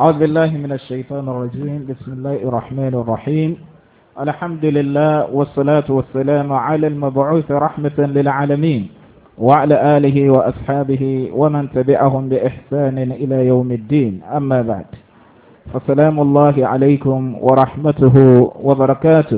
أعوذ بالله من الشيطان الرجيم. بسم الله الرحمن الرحيم. الحمد لله والصلاة والسلام على المبعوث رحمة للعالمين وعلى آله وأصحابه ومن تبعهم بإحسان إلى يوم الدين. أما بعد، فسلام الله عليكم ورحمته وبركاته.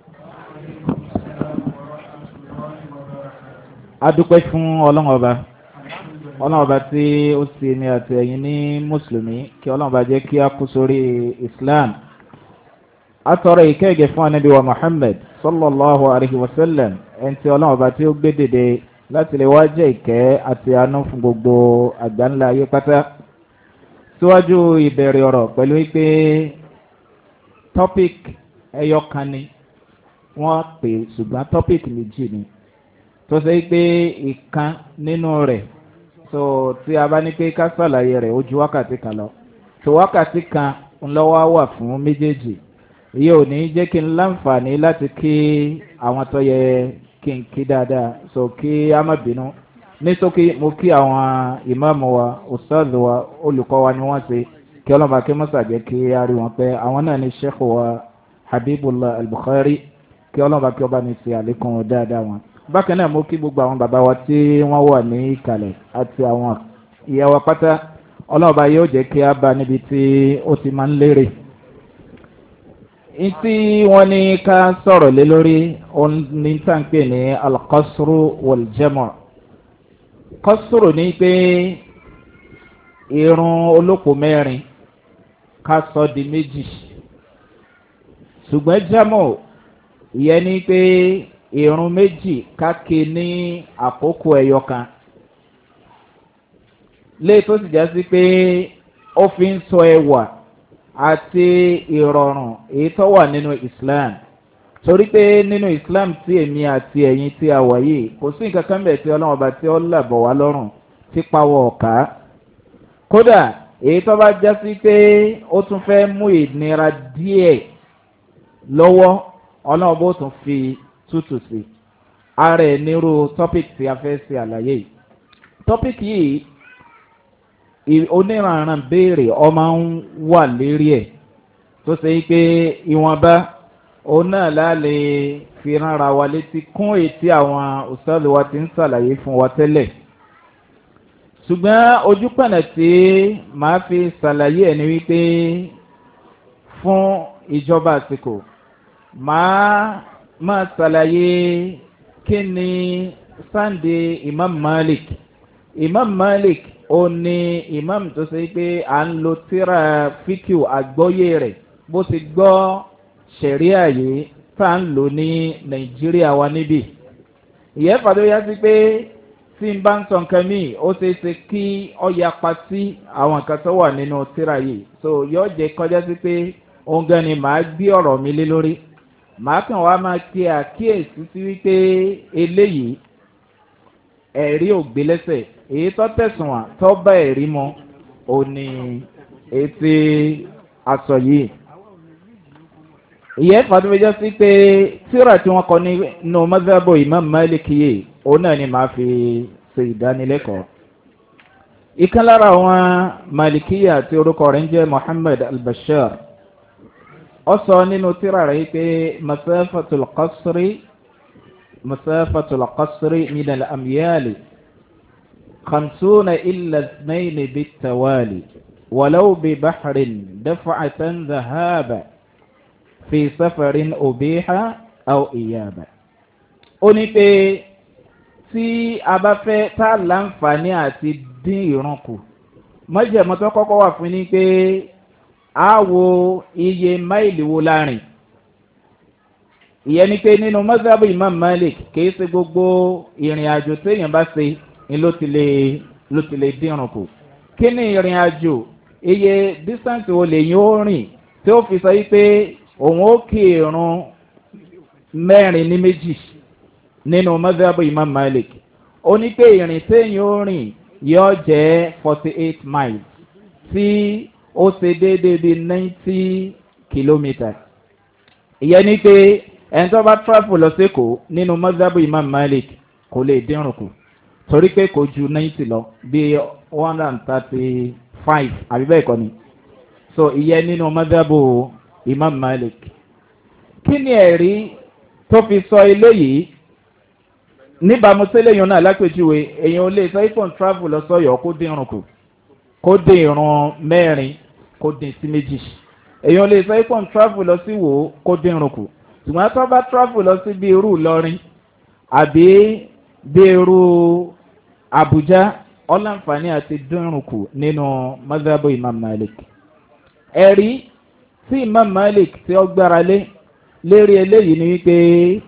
adúpẹ́ fún ọlọ́run ọba tí ó sì ní àtẹ̀yìn ní mùsùlùmí, kí ọlọ́run ọba jẹ́ kí a kú sórí islam. atọrọ ìkẹ́gẹ́ fún anabi wa muhammad sallallahu alayhi wa sallam, ẹni tí ọlọ́run ọba tí ó gbé dìde láti lè wá jẹ́ ìkẹ́ àti àánú fún gbogbo àgbáńlá ayé pátá. síwájú ìbẹ̀rẹ̀ ọ̀rọ̀ pẹ̀lú pé topic ẹyọ kan ni wọ́n pè, ṣùgbọ́n topic méjì ni tó ṣe pé ìkan nínú rẹ̀ so tí a bá ní pé ká ṣàlàyé rẹ̀ ó ju wákàtí kan lọ, tó wákàtí kan ńlọ́wọ́ wà fún méjèèjì. èyí ò ní jẹ́ kí n láǹfààní láti kí àwọn tó yẹ kí n kí dáadáa, so kí a má bínú. ní sókè mo kí àwọn ìmáàmù wa, ustaz wa, olùkọ́ wa ni wọ́n ṣe, kí ọlọ́mọba kí mọ́sà jẹ́ kí a rí wọn pé àwọn náà ní sheikh wa habibullah al-bukhari, kí ọlọ́mọba kí ọba ní ṣe àlékún dáadáa wọn. bákan náà mo kí gbogbo àwọn bàbá wa tí wọ́n wà ní ìkàlẹ̀ àti àwọn ìyá wa pátá. ọlọ́ọ̀bá yóò jẹ́ kí a bá níbi tí ó ti máa ń lérè. tí wọ́n ní ká sọ̀rọ̀ lé lórí ní tàǹpẹ̀ ní alqasru waljamu'. qasru ní pé irun olóko mẹ́rin ká sọ di méjì, ṣùgbọ́n jamu' ìyẹn ní pé irun méjì káke ní àkókò ẹyọ kan, lè tó sì já sí pé ó fi ń sọ ẹwà àti ìrọ̀rùn èyí tó wà nínú islam. torí pé nínú islam tí èmi àti ẹ̀yin tí a wà yìí, kò sí nǹkan kan bẹ̀ tí ọlọ́run ọba tí ó làbọ̀ wá lọ́rùn tí pawọ́ ọ̀ká. kódà èyí tó bá já sí pé ó tún fẹ́ mú ìnira díẹ̀ lọ́wọ́, ọlọ́run bó tún fi tútù sí. ààrẹ nírú topic tí a fẹ́ ṣe àlàyé yìí. topic yìí oníranran béèrè ọmọ ń wà lérí ẹ̀, tó ṣe pé ìwọ̀nba òun náà lálẹ́ fi ránra wa létí kún ètí àwọn òṣèlú wa ti ń ṣàlàyé fún wa tẹ́lẹ̀. ṣùgbọ́n ojú pẹ̀nà tí màá fi ṣàlàyé ẹ̀ ni wípé fún ìjọba àsìkò máa ṣàlàyé kí ni sáǹdì imam malik. imam malik ó ní imam tó ṣe pé à ń lo tíra fíkìú àgbọ́yé rẹ̀ bó ti gbọ́ ṣẹ̀ríà yìí tá à ń lò ní nàìjíríà wa níbí. ìyẹn fàdó yá sí pé tí n bá ń sọ nǹkan míì ó ṣeé ṣe kí ọ yapa sí àwọn nǹkan tó wà nínú tíra yìí, so yóò jẹ́ kọjá sí pé òun gan ni màá gbé ọ̀rọ̀ mi lé lórí. màá kàn wá máa kí àkíyèsí sí wípé eléyìí ẹ̀rí ògbé lẹ́sẹ̀, èyí tó tẹ̀sùn wà tó bá ẹ̀rí mọ́ ò ní ètè aṣọ yìí. ìyẹn fàtúwẹ́jọ́ sí pé tíra tí wọ́n kọ nínú mazhabo imam malik yìí òun náà ni màá fi ṣe ìdánilẹ́kọ̀ọ́. ìkan lára àwọn malikiya tí orúkọ rẹ̀ ń jẹ́ muhammad al-bashir, ó sọ nínú tíra rẹ̀ pé masafatul qasri min al-amyali 50 illa 2 bit-tawali walau bi bahrin daf'atan dhahaba fi safarin ubiha aw iyaba. ó ní pé tí a bá fẹ́ tá láǹfààní àti dín ìrun kù, májẹ̀mú tó kọ́kọ́ wà fún ni pé a wo iye máìlì wo láàrin. ìyẹn ni pé nínú mazhabu imam malik kìí ṣe gbogbo ìrìn àjò téèyàn bá ṣe ni ló ti lè dínrùn kù. kí ni ìrìn àjò, iye distance wo lè yín ó rìn tí ó fi sọ wípé òun ó kí irun mẹ́rin ní méjì nínú mazhabu imam malik. ó ní pé ìrìn téèyàn ó rìn yóò jẹ́ 48 miles tí ó ṣe déédéé bí 90 kilometres. ìyẹn ni pé ẹni tó bá travel lọ sékòó nínú mazhabu imam malik kò lè dínrùn kù, torí pé kò ju 90 lọ bí 135 àbí bẹ́ẹ̀ kọ́ ni. so ìyẹn nínú madhabu imam malik. Kí ni ẹ̀rí tó fi sọ eléyìí níbàámu sílẹ̀ yìí náà lápèjúwe èèyàn ò lè sọ ifon travel lọ sọ́yọ̀ kó dín irun kù kó dín irun mẹ́rin kó dín sí méjì èèyàn ò lè sọ ifon travel lọ sí wò ó kó dín irun kù ṣùgbọ́n tó bá travel lọ sí bí irú ìlọrin àbí bí irú àbújá ọ̀làǹfààní àti dín irun kù nínú madhabu imam malik. ẹ̀rí tí imam malik tí ó gbára lé lérí eléyìí ni wípé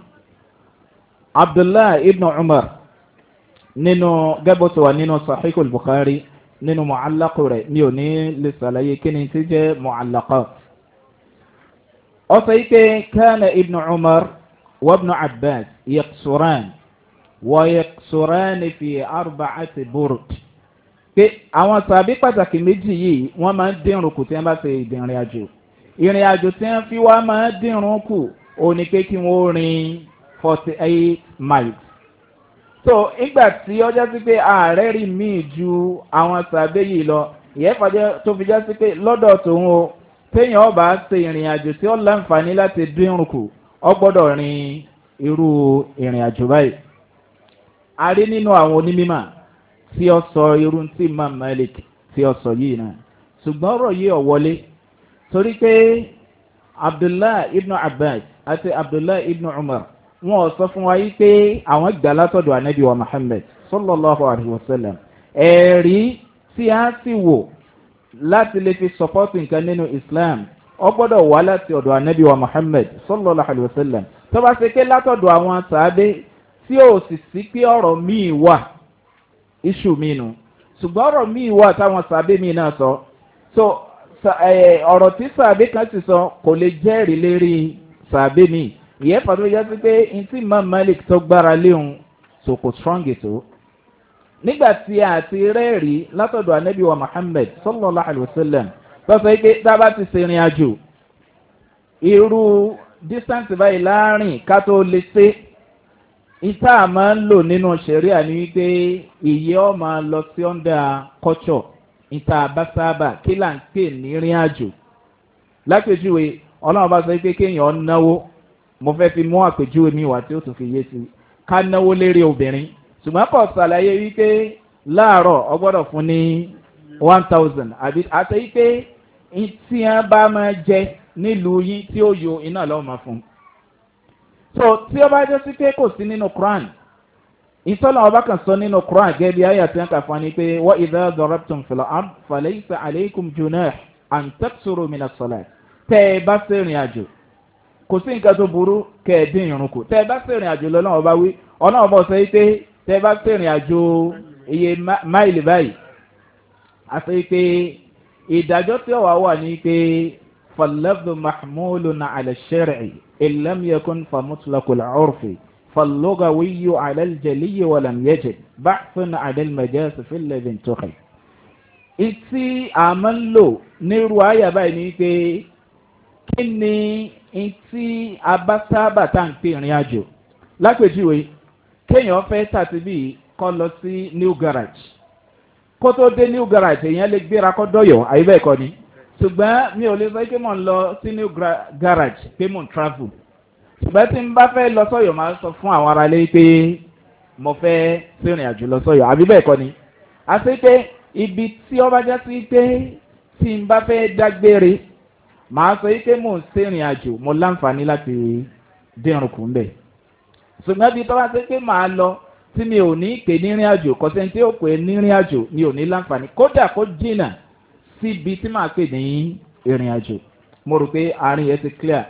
abdullahi ibn umar nínú gẹ́bọ̀tò wà nínú sahihul bukhari nínú mu'allaqu rẹ̀ mi ò ní lè ṣàlàyé kí ni tí jẹ́ mu'allaqat. ó sọ wípé kana ibn umar wa ibn abbas yaqsuran wa yaqsuran fi arba'ati burd. pé àwọn sàbí pàtàkì méjì yìí wọ́n máa ń dínrùn kù tí wọ́n bá ṣe ìrìn àjò ìrìn àjò tí wọ́n fi wá máa ń dínrùn kù ó ní pé kí wọ́n rin 48 miles. so ìgbà tí ọjọ́ sí pé ààrẹ rí míì ju àwọn sàbẹ̀ yìí lọ ìyẹn fàjẹ́ tó fi já sí pé lọ́dọ̀ tòun o téèyàn ọba ṣe ìrìn àjò tí ó láǹfààní láti dínrùn kù ọ gbọ́dọ̀ rin irú ìrìn àjò báyìí. a rí nínú àwọn onímọ̀ tí ó sọ irú tí imam malik tí ó sọ yìí náà ṣùgbọ́n ọ̀rọ̀ yìí ọ̀ wọlé torí pé abdullahi ibn abbas àti abdullahi ibn umar wọn sọ fún wa yìí pé àwọn gbà látọ̀dọ̀ anabi wa muhammed sallallahu alayhi wa sallam ẹ̀rí tí a sì wò láti lè fi sọpọ́tì nǹkan nínú islam ọ gbọ́dọ̀ wá láti ọ̀dọ̀ anabi wa muhammed sallallahu alayhi wa sallam tó bá ṣe pé látọ̀dọ̀ àwọn sàábé tí ó sì sí pé ọ̀rọ̀ míì wà iṣu mi nù ṣùgbọ́n ọ̀rọ̀ míì wà táwọn sàábé mi náà sọ so ọ̀rọ̀ tí sàábé kan sì sọ kò lè jẹ́rìí lérí sàábé mi ìyẹn fàtó yẹ sí pé ntí imam malik tó gbára léhun so kò strong ètò nígbà tí a ti rẹ́ẹ̀rí látọ̀dọ̀ anabi wa muhammed sallallahu alayhi wa sallam tọ́sọ̀ pé tábà ti ṣe ìrìn àjò irú distance báyìí láàrin ká tó lè ṣe ìta máa ń lò nínú sẹ̀ríà ní wípé ìyẹ́ ọ máa lọ sí ọ́ndà culture ìta bá sábà kí là ń pè ní ìrìn àjò lápèjúwe ọlọ́run bá sọ pé kéèyàn náwó mo fẹ́ fi mú àpèjúwe mi wá tí ó tún fi yé sí ká náwó lérí obìnrin ṣùgbọ́n kò ṣàlàyé wípé láàárọ̀ ọ gbọ́dọ̀ fún ní 1000 àbí àti wípé tí wọ́n bá máa jẹ nílùú yín tí ó yo iná lọ́wọ́ máa fún. so tí ó bá jẹ́ sí pé kò sí nínú quran ìtọ́lá ọba kan sọ nínú quran gẹ́gẹ́ bí ayé àti ẹ̀ka fún ni pé wọ́n ìdá dọ̀rọ̀tún fìlà ard fàlẹ́yìísà àlẹ́kùn junah àǹtẹ́kṣòro mìíràn sọ̀lá tẹ́ ẹ bá sẹ́rìn àjò kò sí nǹkan tó burú kẹ́ẹ̀dín irun kù tẹ́ ẹ bá sẹ́rìn àjò lọ́nà ọba wí ọ̀nà ọba ọ̀sẹ̀ yìí pé tẹ́ ẹ bá sẹ́rìn àjò iye máìlì báyìí àti pé ìdájọ́ tí ó wà ní pé fàlẹ́fù mahmúlù na àlẹ́ṣẹ́rẹ̀ ìlẹ́mìẹ́kùn fàmútùlákùlà ọ̀rfì fàlọ́gàwíyù àlẹ́jẹ̀líyì wàlàmìyẹ́jẹ̀ báfún àdẹ́lmẹ̀jẹ́sì fílẹ̀dìn tókè. ìtì àmọ́ ń lò nírú àyà báyìí ní pé kí ni ìtì abásábà tá à ń pè ìrìn àjò lápèjúwe kéèyàn fẹ́ tàbí bíi kọ́ lọ sí new garage kó tó dé new garage èèyàn lè gbéra kọ́ dọ́yọ̀ àyíbẹ̀ ẹ̀kọ́ ni ṣùgbọ́n mi ò lè sọ pé mò ń lọ sí new garage pé mò ń travel ṣùgbọ́n tí n bá fẹ́ lọ sọ́yọ̀ máa sọ fún àwọn ará ilé pé mo fẹ́ sìnrìn àjò lọ sọ́yọ̀ àbíbẹ̀ ẹ̀kọ́ ni àti pé ibi tí ó bá já sí pé tí n bá fẹ́ dágbére màá sọ pé mò ń sìnrìn àjò mo láǹfààní láti dẹ́rùn kù ń bẹ̀ ṣùgbọ́n bí tó bá ṣe pé màá lọ tí mi ò ní pè ní ìrìn àjò kọ́sẹ́ tí ó pè ní ìrìn àjò mi ò ní láǹfààní kódà kó jìnnà síbi tí màá pè ní ìrìn àjò mo rò pé àárín yẹn ti clear.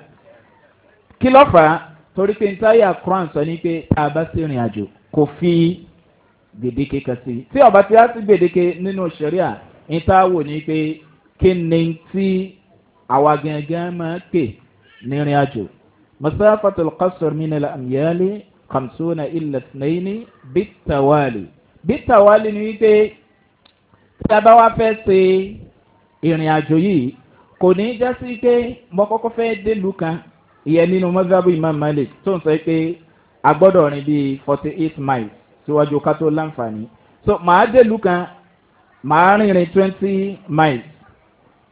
kí ló fà á torí pé ntáyà quran sọ ní pé tá a bá sí ìrìn àjò kò fi gbèdéke kan sí tí ọba tí a sì gbèdéke nínú sẹríà níta wò ní pé kí ni tí àwa gẹ́gẹ́ máa pè ní ìrìn àjò masafatul qasr min al-amyali 50 illa 2 bitawali ni wípé tí a bá wá fẹ́ ṣe ìrìn àjò yìí kò ní já sí pé mo kọ́kọ́ fẹ́ délùú kan ìyẹn nínú mọ́sábù imam malik tó ń sọ pé a gbọ́dọ̀ rìn bíi 48 miles síwájú ká tó láǹfààní so màá délùú kan màá rìnrìn 20 miles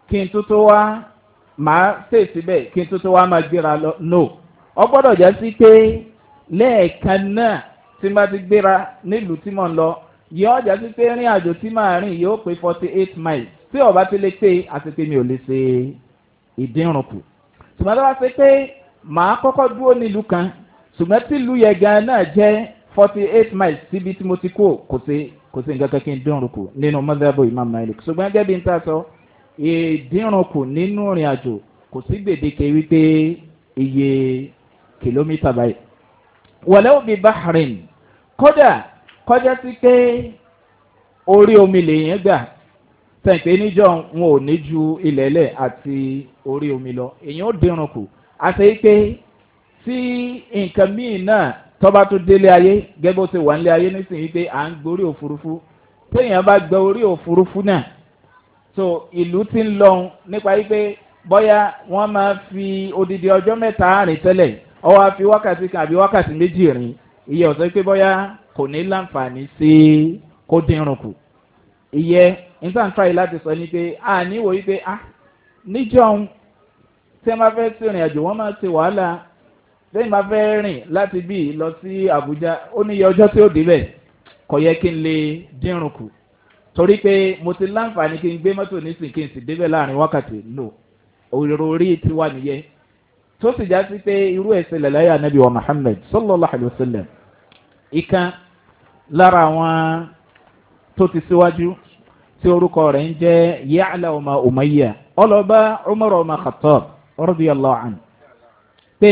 kí n tó wá máa ṣe síbẹ̀ kí n tó wá máa gbéra lọ no ọ gbọ́dọ̀ jẹ́ sí pé lẹ́ẹ̀kan náà tí máa ti gbéra nílùú tí mò ń lọ yóò jẹ́ sí pé rìn àjò tí máa rìn yóò pé 48 miles tí ọba ti lè pé àti pé mi ò lè ṣe ìdínrùnkù ṣùgbọ́n tó bá ṣe pé màá kọ́kọ́ dúró nílùú kan ṣùgbọ́n tí ìlú yẹn gan náà jẹ́ 48 miles síbi tí mo ti kó kò sí nǹkan kan kí n dínrùnkù nínú mọ́tàbọ̀ Imam Malik ṣùgbọ́n gẹ́gẹ́ bí n ta sọ ìdínrùnkù nínú ìrìn àjò kò sí gbèdéke wípé iye kìlómítà báyìí wọlé òbí bahrain kódà kọjá sí pé orí omi lèèyàn gbà tẹ̀pẹ́ níjọ́ wọn ò ní ju ilẹ̀lẹ̀ àti orí omi lọ èèyàn ó dínrùnkù àti pé tí nǹkan míì náà tọ́ba tó délé ayé gẹ́gẹ́ bó ṣe wà nílé ayé nísìnyí pé à ń gborí òfurufú téèyàn bá gbẹ orí òfurufú náà so ìlú ti ń lọ nípa wípé bóyá wọ́n máa fi odidi ọjọ́ mẹ́ta rìn tẹ́lẹ̀ ọwọ́ àfi wákàtí kan àbí wákàtí méjì rìn iye ọ̀sẹ̀ pé bóyá kò ní láǹfààní sí kó dínrùnkù iye intanfàì láti sọ ni pé a níwò wípé níjọ́ tí wọ́n bá fẹ́ sí ìrìn àjò wọ́n máa ṣe wàhálà lẹ́yìn bá fẹ́ rìn láti bí lọ sí Àbújá ó ní iye ọjọ́ tí ó débẹ̀ kò yẹ kí n lè dínrùnkù torí pé mo ti láǹfààní kí n gbé mọ́tò nísìnyí kí n sì débẹ̀ láàrin wákàtí no òrò orí ti wà nìyẹn tó sì já sí pé irú ẹ̀sẹ̀ lẹ́láyà Ànábì wa Muhammad sallallahu alayhi wa sallam ìkan lára àwọn tó ti síwájú tí orúkọ rẹ̀ ń jẹ́ Ya'la ọmọ Umayya ọlọ́ba Umar ọmọ Khattab radiyallahu anhu pé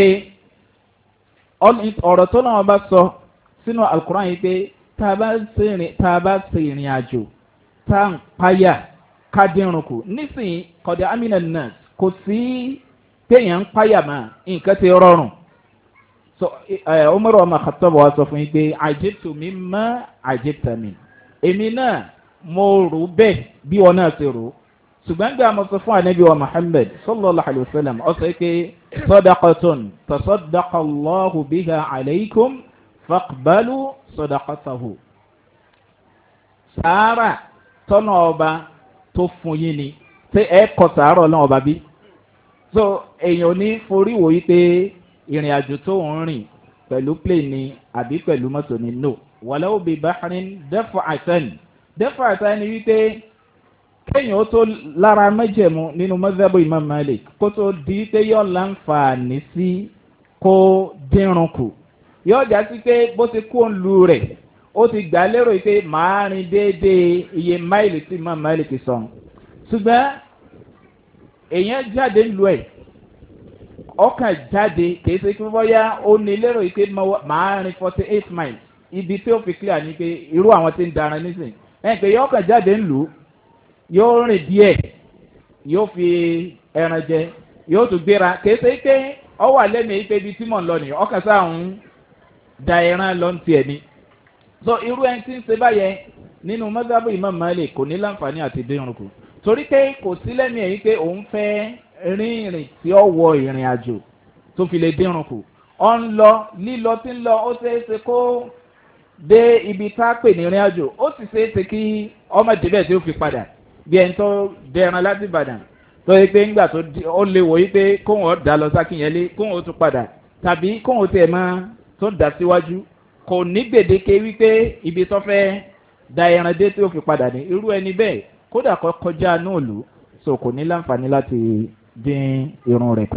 ọ̀rọ̀ tó náà bá sọ sínú Al-Qur'an yìí pé tá a bá ṣe ìrìn àjò tá à ń páyà kádìrúnkù nísìnyí kọ̀dà amina nas kò sí téèyàn ń páyà mà nǹkan ti rọrùn so Umar ọmọ Khattab wa sọ fún yín pé ajibtu mimma ajibta min èmi náà mo rò bẹ́ẹ̀ bí wọn náà ti rò ṣùgbọ́n gbé àmọ́ sọ fún Ànábì wa Muhammad sallallahu alayhi wa sallam ọ sọ pé sadaqatun tasaddaqa Allahu biha alaykum faqbalu sadaqatahu sàárà tọ́nà ọba tó fún yín ni ṣé ẹ kọ sàárà náà ọba bí so èèyàn ní forí wò yí pé ìrìn àjò tó ń rìn pẹ̀lú plane ni àbí pẹ̀lú mọ́tò ni no walau bi bahrin daf'atan ni wípé kéèyàn ó tó lára mẹ́jẹ̀mú nínú mazhabu Imam Malik kó tó di pé yóò láǹfààní sí kó dínrùnkù yóò já sí pé bó ti kó ń lu rẹ̀ ó ti gbà lérò pé màá rin déédéé iye máìlì tí Imam Malik sọ ṣùgbọ́n èèyàn jáde ń lu ẹ̀ ọkàn jáde kìí ṣe kí bóyá ó ní lérò pé màá rin 48 miles ibi tí ó fi clear ni pé irú àwọn tí ń daran nísìn pé yóò kàn jáde ń lù ú yóò rìn díẹ̀ yóò fi ẹran jẹ yóò tún gbéra kìí ṣe pé ọ wà lẹ́mìí pé ibi tí mò ń lọ nìyẹn ọkàn sáà ń da ẹran lọ ń tiẹ̀ ni so irú ẹni tí ń ṣe báyẹn nínú mọ́sábù Imam Malik kò ní láǹfààní àti dínrùnkù torí pé kò sí lẹ́mìí èyí pé òun fẹ́ rìnrìn tí ó wọ ìrìn àjò tó fi lè dínrùnkù ọ ń lọ lílọ tí ń lọ ó ṣeéṣe kó dé ibi tá a pè ní ìrìn àjò ó sì ṣeéṣe kí ọmọ débẹ̀ tí ó fi padà bí ẹni tó dẹran láti Ìbàdàn tó yẹ pé ńgbà tó ó lè wò yí pé kóhùn ó dá lọ sákìyẹlé kóhùn ó tún padà tàbí kóhùn ó tiẹ̀ máa tó dá síwájú kò ní gbèdéke wípé ibi tó fẹ́ da ẹran dé tí ó fi padà ní irú ẹni bẹ́ẹ̀ kódà kó kọjá náà lù so kò ní láǹfààní láti dín irun rẹ̀ kù.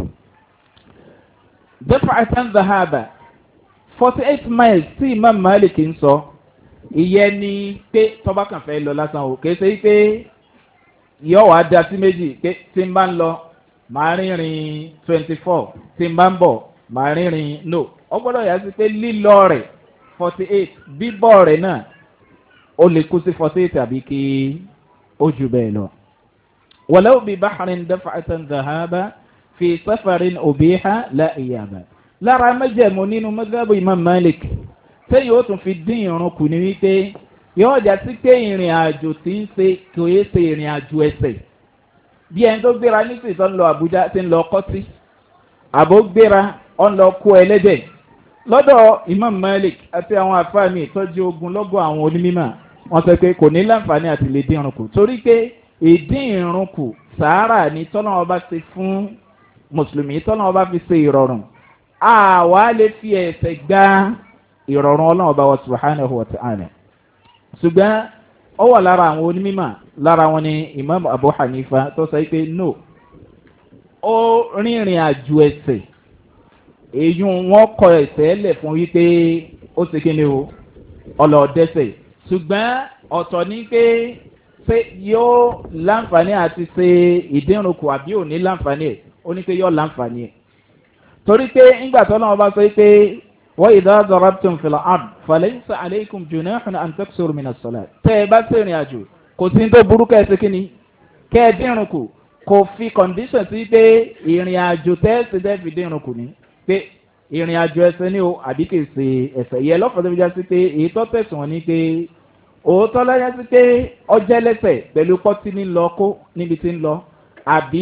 daf'atan dhahaba 48 miles tí Imam Malik ń sọ ìyẹn ni pé tọ́ba kan fẹ́ lọ lásán o kìí ṣe pé yọ wàá da sí méjì pé tí n bá ń lọ màá rìnrìn 24 tí n bá ń bọ̀ màá rìnrìn no ọ gbọ́dọ̀ yà sí pé lílọ rẹ̀ 48 bíbọ̀ rẹ̀ náà ó lè kú sí 48 àbí kí ó jù bẹ́ẹ̀ lọ. walau bi bahrin daf'atan dhahaba fi safarin ubiha la iyaba lára mẹ́jẹ̀mú nínú madhhabu Imam Malik sẹ́yìn ó tún fi dín irun kù ní wípé yóò jà sí pé ìrìn àjò tí ń ṣe kò yé ṣe ìrìn àjò ẹsẹ̀ bí ẹni tó gbéra nísìsiyìí tó ń lọ Àbújá tí ń lọ Kọ́tí àbó gbéra ó ń lọ kó ẹlẹ́dẹ̀ lọ́dọ̀ Imam Malik àti àwọn àfáàmì ìtọ́jú ogun lọ́gọ̀ àwọn onímọ̀ wọ́n sọ pé kò ní láǹfààní àti lè dín irun kù torí pé ìdín ìrun kù sàárà ni tọ́lọ́wọ́ bá ṣe fún mùsùlùmí tọ́lọ́wọ́ bá fi ṣe ìrọ̀rùn àwa lè fi ẹ̀sẹ̀ gbá ìrọ̀rùn ọlọ́wọ́ bá wa subhanahu wa ta'ala ṣùgbọ́n ó wà lára àwọn onímọ̀ lára wọn ni imam abu hanifa tó sọ pé no ó rìnrìn àjò ẹ̀sẹ̀ èyí wọn kọ ẹ̀sẹ̀ lẹ̀ fún wípé ó ṣe kí ni o ọlọ́ọ̀dẹ́sẹ̀ ṣùgbọ́n ọ̀tọ̀ ní pé ṣé yóò láǹfààní àti ṣe ìdínrùnkù àbí ò ní láǹfààní ẹ̀ ó ní pé yóò láǹfààní ẹ̀ torí pé ńgbà tó náà bá sọ pé wọ́n ìdá dọ̀rọ̀tún fìlà ard fàlẹ́yìnsá aleikum junahun antaksur minasola tẹ́ ẹ bá ṣèrìn àjò kò sí ní tó burú kẹ́ ẹ ṣe kí ni kẹ́ ẹ dínrùnkù kò fi condition sí pé ìrìn àjò tẹ́ ẹ ṣe dẹ́ fi dínrùnkù ni pé ìrìn àjò ẹsẹ̀ ní o àbí kì í ṣe ẹsẹ̀ yẹ lọ́fọ̀ọ́ tó fi já sí pé èyí tó tẹ̀sùn wọn ni pé òótọ́ lọ́yà sí pé ọjẹ́ lẹ́sẹ̀ pẹ̀lú pọ́tí ní lọ kó níbi tí ń lọ àbí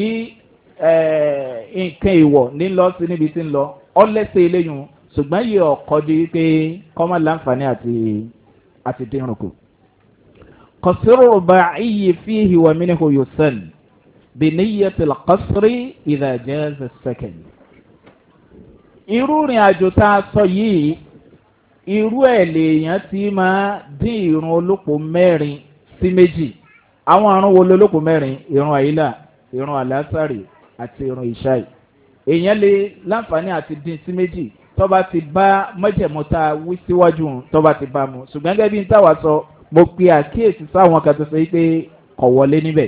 nǹkan ìwọ̀ ní lọ sí níbi tí ń lọ ọlẹ́sẹ̀ eléyìí ṣùgbọ́n yìí ọkọ̀ di pé kọ́mọ láǹfààní àti dínrùn kù. kọ̀sírò bá iyì fíhì wà mí ní kò yóò sẹ́n bí níyẹ tí lọ kọ́sírí ìdájẹ́ sẹ́kẹ̀ndì. irú ìrìn àjò tá a sọ yìí irú ẹ̀ lèèyàn ti máa dín ìrun olóko mẹ́rin sí méjì àwọn àrùn wo lolóko mẹ́rin ìrun àyílà ìrun àlásàrì àti ìrun ìṣáì èèyàn lè láǹfààní àti dín sí méjì tọ́ba ti bá mọ́jẹ̀mọ́ta wí síwájú tọ́ba ti bá mu ṣùgbọ́n gẹ́gẹ́ bí n táwa sọ mo pe àkíyèsí sáwọn kan tó sọ pé kọ̀ wọlé níbẹ̀.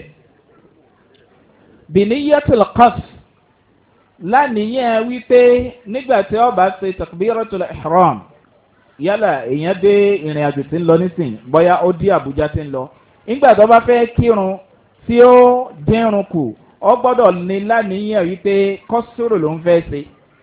bìníyàtìl qaf lánìyàn wípé nígbà tí ọba ṣe takbiratul ihram yálà èèyàn dé ìrìn àjò tí ń lọ nísìn bóyá ó dí àbújá tí ń lọ nígbà tó bá fẹ́ kírun tí ó dínrun kù ọ gbọ́dọ̀ ní lánìyàn wípé kọ́sùrù ló ń fẹ́ ṣe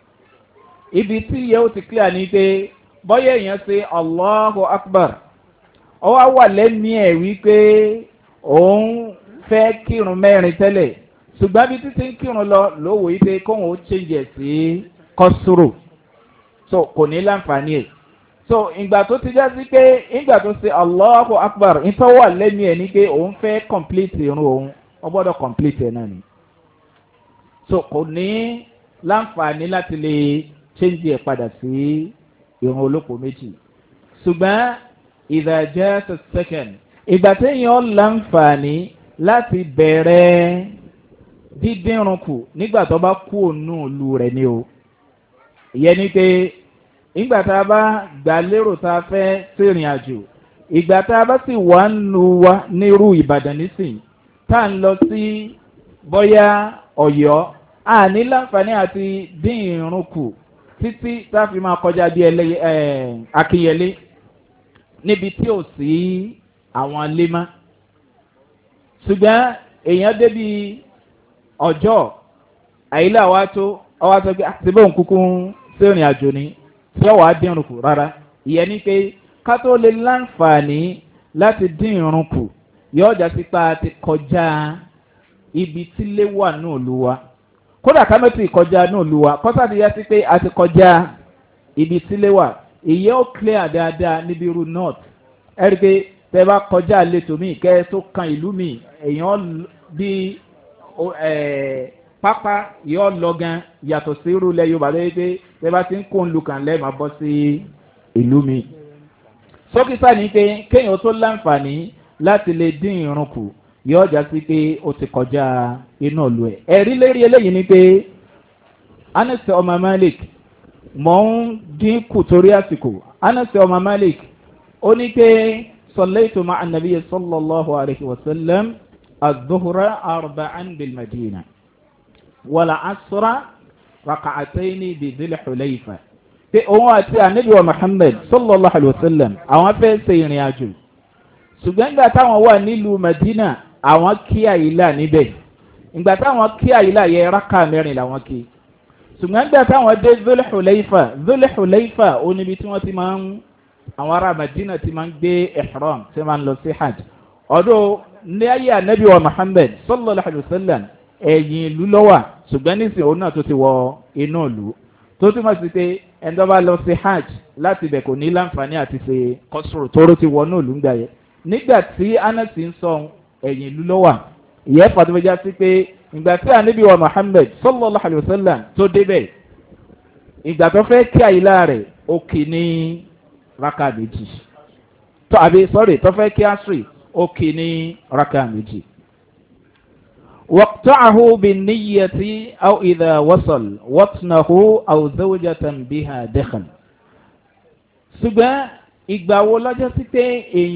ibi tí yẹ ó ti clear ni pé bóyá èèyàn ṣe allahu akbar ọ wá wà lẹ́ni ẹ̀ wípé òun fẹ́ kírun mẹ́rin tẹ́lẹ̀ ṣùgbọ́n bí títí ń kírun lọ ló wò wípé kóhun ó change sí kọ́sùrù so kò ní láǹfààní ẹ̀ so ìgbà tó ti já sí pé ìgbà tó ṣe allahu akbar nítorí wà lẹ́ni ẹ̀ ni pé òun fẹ́ complete irun òun ọ gbọ́dọ̀ complete ẹ̀ náà ni so kò ní láǹfààní láti lè change ẹ̀ padà sí irun olóko méjì ṣùgbọ́n ìdájẹ́ second ìgbà téèyàn láǹfààní láti bẹ̀rẹ̀ dídínrún kù nígbà tó bá kú ònú ìlú rẹ̀ ni o ìyẹn ni pé ìgbà tá a bá gbà lérò tá a fẹ́ sírìn àjò ìgbà tá a bá sì wà nù wá nírú ìbàdàn nísìn tá à ń lọ sí bóyá ọ̀yọ́ àní láǹfààní àti dín ìrún kù títí tá a fi máa kọjá bí akínyẹlé níbi tí ò sí àwọn lémá ṣùgbọ́n èèyàn débi ọjọ́ àyílẹ̀ àwa tó ọwọ́ sọ pé àtibó nkúkú sí ìrìn àjò ni tí ọwọ́ á dín irun kù rárá ìyẹn ni pé ká tó lè láǹfààní láti dín irun kù yóò jà sí pa ti kọjá ibi tí lé wà ní òlu wa kódà ká mẹ́tì kọjá ní òlu wa kọ́sàdé yá sí pé a ti kọjá ibi tí lé wà ìyẹn ó clear dáadáa níbi irú north ẹ̀rí pé tẹ́ bá kọjá àlejò míì kẹ́ ẹ tó kan ìlú míì èèyàn bí pápá yóò lọ gan yàtọ̀ sí irú ilẹ̀ yorùbá lóye pé tẹ́ bá ti ń kó ń lu kàn lẹ́ẹ̀ máa bọ́ sí ìlú míì. sókítà ní pé kéèyàn tó láǹfààní láti lè dín irun kù yóò já sí pé ó ti kọjá inú ìlú ẹ̀. ẹ̀rí lérí eléyìí ni pé anase ọmọ malik mọ̀ ń dín kù torí àsìkò anase ọmọ malik ó ní pé صليت مع النبي صلى الله عليه وسلم الظهر 4 بالمدينة والعصر ركعتين بذي الحليفة في أوقات النبي محمد صلى الله عليه وسلم àwọn fẹ́ ṣe ìrìn àjò ṣùgbọ́n ìgbà táwọn wà nílùú Medina àwọn kí àyílà níbẹ̀ ìgbà táwọn kí àyílà yẹ rákà mẹ́rin làwọn kí ṣùgbọ́n ìgbà táwọn dé Dhul Hulaifa ó níbi tí wọ́n ti máa ń àwọn ará Madina ti máa ń gbé ihram tí máa ń lọ sí hajj ọdún ní ayé anabi wa Muhammad sallallahu alayhi wa sallam ẹ̀yìn ìlú lọ́wà ṣùgbọ́n nísìnyí òun náà tó ti wọ inú ìlú tó túmọ̀ sí pé ẹni tó bá lọ sí hajj láti ibẹ̀ kò ní láǹfààní àti ṣe kọ́sùrù tóró ti wọ inú ìlú ń gbà yẹ nígbà tí anasi ń sọ ẹ̀yìn ìlú lọ́wà ìyẹn fàtúwẹ́já sí pé ìgbà tí ànábì wa muhammed sallallahu alayhi wa sallam tó débẹ̀ ìgbà tó fẹ́ kí àyílá rẹ̀ ó kì ní raka méjì tó fẹ́ kí asri ó kì ní raka méjì. waqta'ahu bin niyyati aw idha wasal watnahu aw zawjatan biha dakhal. ṣùgbọ́n ìgbà wo lọ́jọ́ sí pé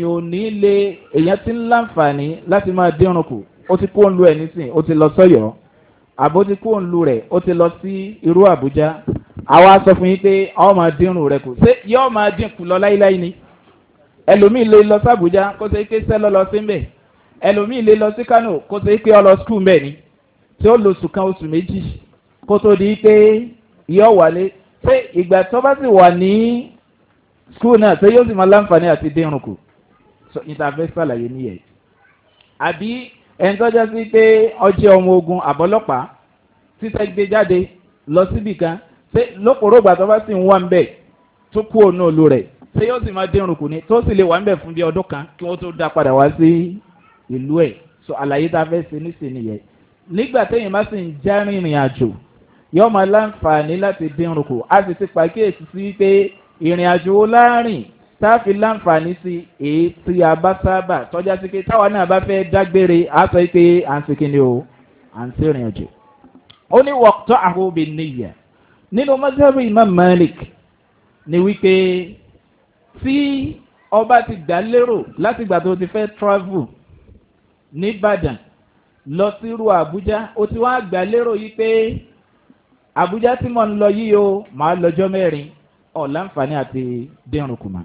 èèyàn ti ń láǹfààní láti máa dírun kù ó ti kó ń lu ẹ̀ nísìn ó ti lọ sọ́yọ́ àbó ti kó ń lu rẹ̀ ó ti lọ sí irú àbújá àwa sọ fún yín pé ọ máa dírun rẹ̀ kù ṣé yóò máa dínkù lọ láíláí ni ẹlòmíì lè lọ sí àbújá kó ṣe pé sẹ́lọ́ lọ sí mbẹ̀ ẹlòmíì lè lọ sí kánò kó ṣe pé ọ lọ skul mbẹ̀ ni tí ó lo oṣù kan oṣù méjì kó tó di pé yóò wálé ṣé ìgbà tó bá sì wà ní skul náà ṣé yóò sì máa láǹfààní àti dírun kù so interface ṣàlàyé nìyẹn àbí ẹni tó jẹ́ sí pé ọjọ́ ọmọ ogun àbọ́lọ́pàá títẹ́ gbé jáde lọ síbì kan ṣé lókòrógbà tó bá sì ń wà ń bẹ̀ tó kú òun òlu rẹ̀ ṣé yóò sì máa dírun kù ní tó sì lè wà ń bẹ̀ fún bí ọdún kan kí wọ́n tó dá padà wá sí ìlú ẹ̀ so àlàyé tá a fẹ́ ṣe nísìnyí yẹn nígbà téèyàn bá sì ń já rìnrìn àjò yóò máa láǹfààní láti dírun kù á sì ti pàkíyèsí sí pé ìrìn àjò wo láàrin táàfin láǹfààní sí èyí tí a bá sábà tọ́já sí pé táwa náà bá fẹ́ dágbére á sọ pé à ń sekin ni o à ń sẹ́rìn àjò. ó ní wọ́pútọ́ àhóbi níyà nínú mọ́sáàbù imam malik ni wípé tí ọba ti gbà lérò láti gbà tó ti fẹ́ travel nìbàdàn lọ sírú àbújá ó ti wá gbà lérò yìí pé àbújá tí mo ń lọ yìí o máa lọ́jọ́ mẹ́rin ọ̀làǹfààní àti dẹ́rùn kùmà.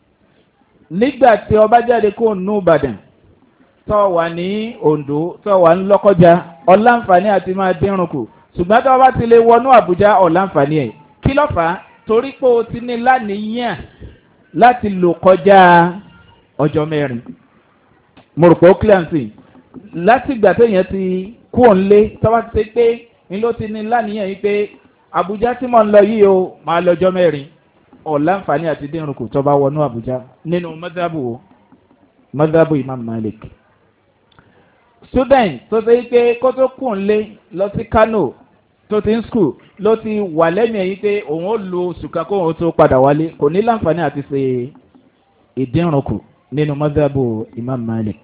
nígbà tí ọba jáde kó nù ìbàdàn tó wà ní ondo tó wà ní lọ́kọ́já ọ̀làǹfààní àti máa dẹ́rùn kù ṣùgbọ́n tó ọba ti lè wọnú àbújá ọ̀làǹfààní ẹ̀ kí ló fà á torí pé o ti ní láníyàn láti lò kọjá ọjọ́ mẹ́rin. mo rò pé ó clear sí láti ìgbà téèyàn ti kú òǹlé tó bá ti ṣe pé ní ló ti ní láníyàn yìí pé àbújá tí mo ń lọ yìí o máa lọ́jọ́ mẹ́rin ọ̀làǹfààní àti dẹ́rùn kù tó bá wọnú àbújá nínú mọ́dábù imam malik. student tó ṣe pé kó tó kù ń lé lọ sí kano tó ti ń skul ló ti wà lẹ́mìí ẹ̀yìn pé òun ó lo oṣù kan kó òun tó padà wálé kò ní láǹfààní àti ṣe ìdírun kù nínú mọ́dábù imam malik.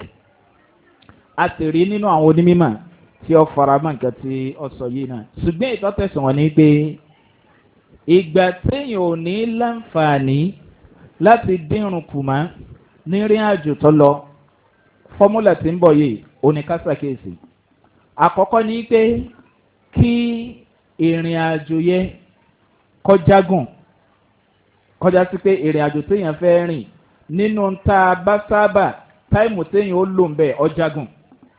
a sì rí nínú àwọn onímọ̀ tí ó fara mọ́ nǹkan tí ó sọ yìí náà ṣùgbọ́n ìtọ́tẹ̀sùn wọn ni pé ìgbà téèyàn ò ní láǹfààní láti dírun kù mọ́ nírìn àjò tó lọ fọ́múlà tí ń bọ̀ yìí oníkásàkéèsì àkọ́kọ́ ni pé kí ìrìn àjò yẹ kọjá sí pé ìrìn àjò téèyàn fẹ́ rìn nínú tá a bá sábà táìmù téèyàn ó lò ń bẹ̀ ọjàgùn.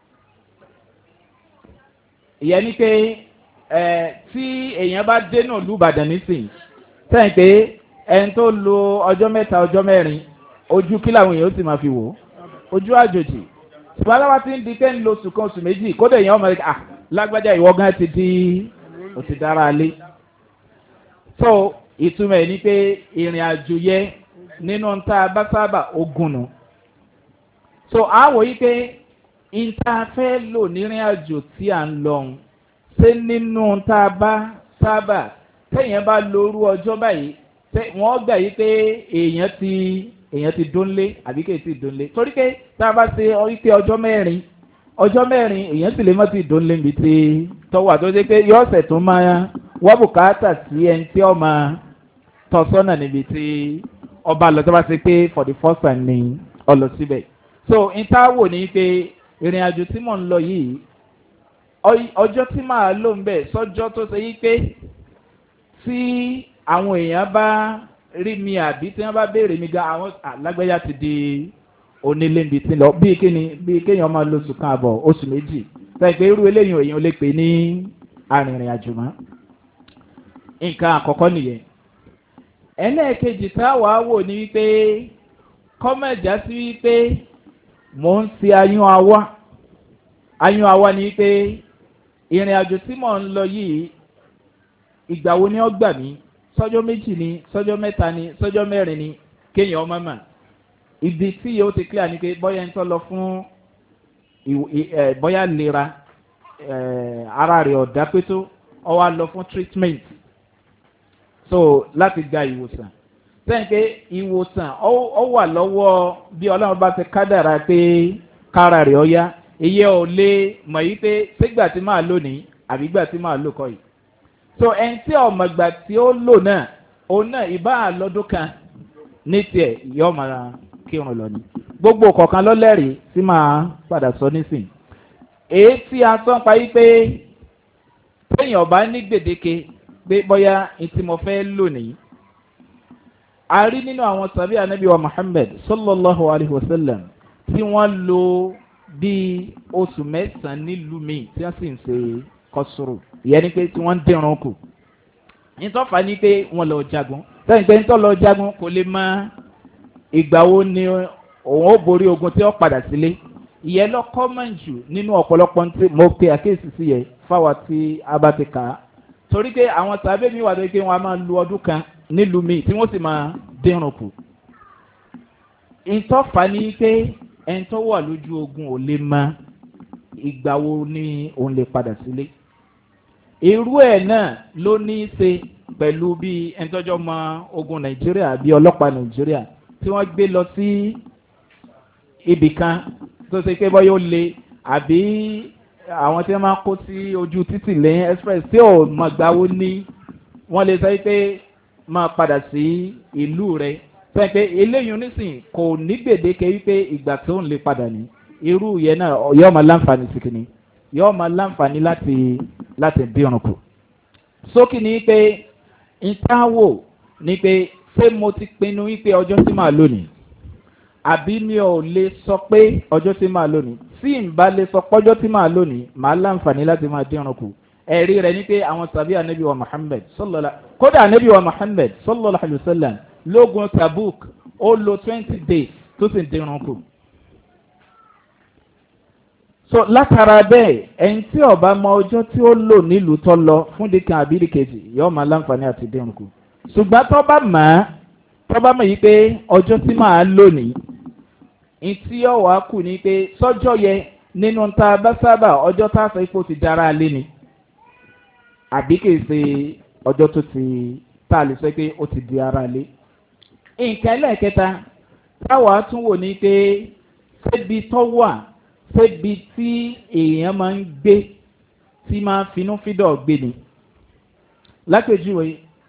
ìyẹn ni pé tí èèyàn bá dé náà lùbàdàn nísìnyí sẹ́yìn pé ẹni tó lo ọjọ́ mẹ́ta ọjọ́ mẹ́rin ojú kí làwọn èèyàn ó sì máa fi wò ó ojú àjòjì ṣùgbọ́n aláwa ti ń di pé ń lo oṣù kan oṣù méjì kódà èèyàn ọmọ rẹ̀ lágbájá ìwọ gan ti di ó ti dára lé so ìtumọ̀ ẹ̀ ni pé ìrìn àjò yẹ nínú tá a bá sábà ogun nù so àwọ̀ yìí pé ìta fẹ́ lò nírìn àjò tí à ń lọ ṣé nínú tá a bá sábà téèyàn bá lórú ọjọ́ báyìí wọ́n gbà yí pé èèyàn ti dónlé àbí kò tí ì dónlé torí pé tá a bá ṣe wípé ọjọ́ mẹ́rin èèyàn sì lè mọ́ ti dónlé níbi tí tọ́wọ́ àtọ́jú pé yọ ọ̀sẹ̀ tó máa wọ́n bùkátà sí ẹni tí ọ máa tọ́ sọ́nà níbi tí ọba lọ tó bá ṣe pé for the first time ni ọ lọ síbẹ̀ so ìtawò ní pé ìrìn àjò tí mò ń lọ yìí ọjọ́ tí màá lò ń bẹ̀ sọ́jọ́ tó ṣe yí pé tí àwọn èèyàn bá rí mi àbí tí wọ́n bá béèrè mi gan àwọn alágbèyà ti di onílé níbi tí lọ bíi kéèyàn máa lo oṣù kan àbọ̀ oṣù méjì sẹ́yìn pé irú eléyìí èèyàn lè pè ní arìnrìn àjò mọ́ nǹkan àkọ́kọ́ nìyẹn. ẹlẹ́ẹ̀kejì táwa wò ní wípé kọ́mẹ̀já sí wípé mò ń ṣe ayún awa ni wípé ìrìn àjò tí mò ń lọ yìí ìgbà wo ni ó gbà mí sọ́jọ́ méjì ni sọ́jọ́ mẹ́ta ni sọ́jọ́ mẹ́rin ni kéèyàn ọmọ mà ibi tí yóò ti clear ni pé bọ́yá ń tọ́ lọ fún bóyá lera ara rẹ̀ ọ̀dá pé tó ọ wá lọ fún treatment so láti gba ìwòsàn sẹ́yìn pé ìwòsàn ọ wà lọ́wọ́ bí ọlọ́run bá ti kádàrá pé kára rẹ̀ ọ yá iye ò lè mọ̀ yí pé sígbà tí máa lò ní àbígbà tí máa lò kọ́ yìí so ẹni tí ọmọgbà tí ó lò náà òun náà ìbá àlọ́dún kan ní tiẹ̀ yọ máa kírun lọ ni gbogbo kọ̀ọ̀kan lọ́lẹ́rìí tí máa padà sọ nísìn èyí tí a sọ pa yí pé téèyàn bá ní gbèdéke pé bóyá ìtì mo fẹ́ lò nìyí a rí nínú àwọn sàbí anabi wa muhammed sallallahu alayhi wa sallam tí wọ́n lo bíi oṣù mẹ́sàn-án nílùú mi tí wọ́n sì ń ṣe kọ́sùrù ìyẹn ni pé tí wọ́n ń dẹ̀rùn kù nítọ́fà ni pé wọ́n lọ jagun sẹ́yìn pé nítọ́ lọ jagun kò lè mọ ìgbà wo ni òun ó borí ogun tí ó padà sílé ìyẹn lọ kọ́mọ̀n jù nínú ọ̀pọ̀lọpọ̀ tí mo pe àkéèsì sí yẹ fáwa tí a bá ti kà á torí pé àwọn sàbẹ̀ mi wà tó pé wọ́n á máa lu ọdún kan nílùú mi tí wọ́n sì máa dẹ̀rùn kù ìtọ́fà ni pé ẹni tó wà lójú ogun ò lè mọ ìgbà wo ni òun lè padà sílé irú ẹ̀ náà ló ní í ṣe pẹ̀lú bí ẹni tọ́jọ́ mọ ogun nàìjíríà bí ọlọ́pàá nàìjíríà tí wọ́n gbé lọ sí ibì kan tó ṣe pé bọ́yọ̀ le àbí àwọn tí wọ́n máa kó sí ojú títì lẹ́yìn express tí ò mọ̀ gbà wo ní wọ́n lè sọ pé máa padà sí ìlú rẹ̀ sẹ́yìn pé eléyìí onísìn kò ní gbèdéke wípé ìgbà tó ń lè padà ní irú yẹn náà yóò máa láǹfààní sí kìíní yóò máa láǹfààní láti dírun kù. sókè ní pé ìtawò ní pé ṣé mo ti pinnu wípé ọjọ́ tí màá lónìí àbí mi ò lè sọ pé ọjọ́ tí màá lónìí tí n bá lè sọ pọ́jọ́ tí màá lónìí màá láǹfààní láti máa dírun kù. ẹ̀rí rẹ̀ ní pé àwọn tàbí anabi wa muhammed kódà anabi wa muhammed sallallahu alayhi wa sallam lógun tabuk ó lo 20 days tó sì ń dírun kù. so látara bẹ́ẹ̀ ẹni tí ọba mọ ọjọ́ tí ó lò nílùú tó lọ fún dìkan àbírí kejì yóò máa láǹfààní àti dírun kù. ṣùgbọ́n tọ́ba mọ̀ yìí pé ọjọ́ tí màá lò ní ìtí ọ̀wá kù ní pé sọ́jọ́ yẹ nínú ta bá sábà ọjọ́ tá a sọ ipò ti dára lé ni àbí kìí ṣe ọjọ́ tó ti tá a lè sọ pé ó ti di ara lé. nǹkan ẹlẹ́ẹ̀kẹta táwa tún wò ní pé ṣébi tó wà ṣébi tí èèyàn máa ń gbé tí máa finú fídọ̀ gbé ni. lápèjúwe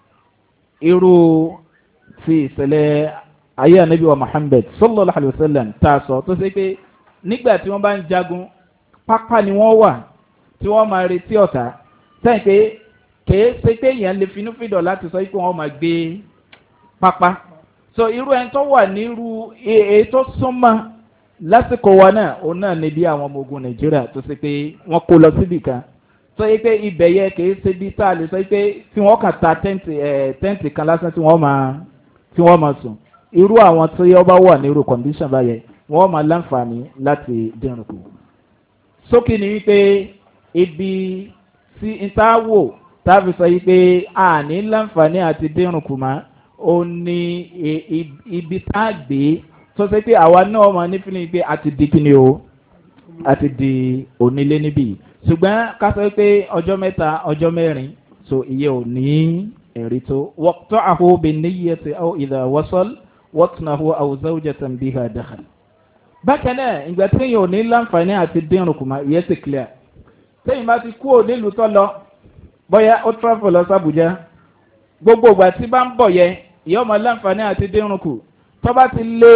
irú ti ìṣẹ̀lẹ̀ ayé anabi wa muhammed sallallahu alayhi wa sallam tá a sọ tó ṣe pé nígbà tí wọ́n bá ń jagun pápá ni wọ́n wà tí wọ́n máa retí ọ̀tá sẹ́yìn pé kèé ṣe pé èèyàn lè finú fídọ̀ láti sọ pé wọ́n máa gbé pápá so irú ẹni tó wà nírú èyí tó súnmọ́ lásìkò wa náà òun náà ní bí àwọn ọmọ ogun nàìjíríà tó ṣe pé wọ́n kó lọ síbì kan sọ pé ibẹ̀ yẹ kèé ṣe bí tá a lè sọ pé tí wọ́n kàn ta tẹ́ǹtì kan lásán tí wọ́n máa sùn irú àwọn tí ọba wà nírú condition báyẹn wọ́n máa láǹfààní láti dẹrùn kù. sókè ní wípé ibi tí ìtawò táàbì sọ yìí pé a ní láǹfààní àti dẹrùn kù mọ́ ó ní ibi tá a gbé tó ṣe pé àwa náà máa ní fílẹ̀ pé a ti di kíni o a ti di onílé níbí ṣùgbọ́n ká sọ pé ọjọ́ mẹ́ta ọjọ́ mẹ́rin so iye ò ní ẹ̀rí tó wọ́pọ̀ àhóbẹ̀ níyẹ ti ọ̀ ìdá wọ́sọ́l wọ́túnàhó àwùzáwùjẹ́ tàbí ha dáhàl. bákan náà ìgbà tí èèyàn ò ní láǹfààní àti dẹrùn kù mọ́ ìyẹn ti clear sẹ́yìn bá ti kú òní ìlú tó lọ bóyá ó travel lọ sàbújá gbogbo ìgbà tí bá ń bọ̀ yẹ ìyá ọmọ láǹfààní àti dẹrùn kù tó bá ti lé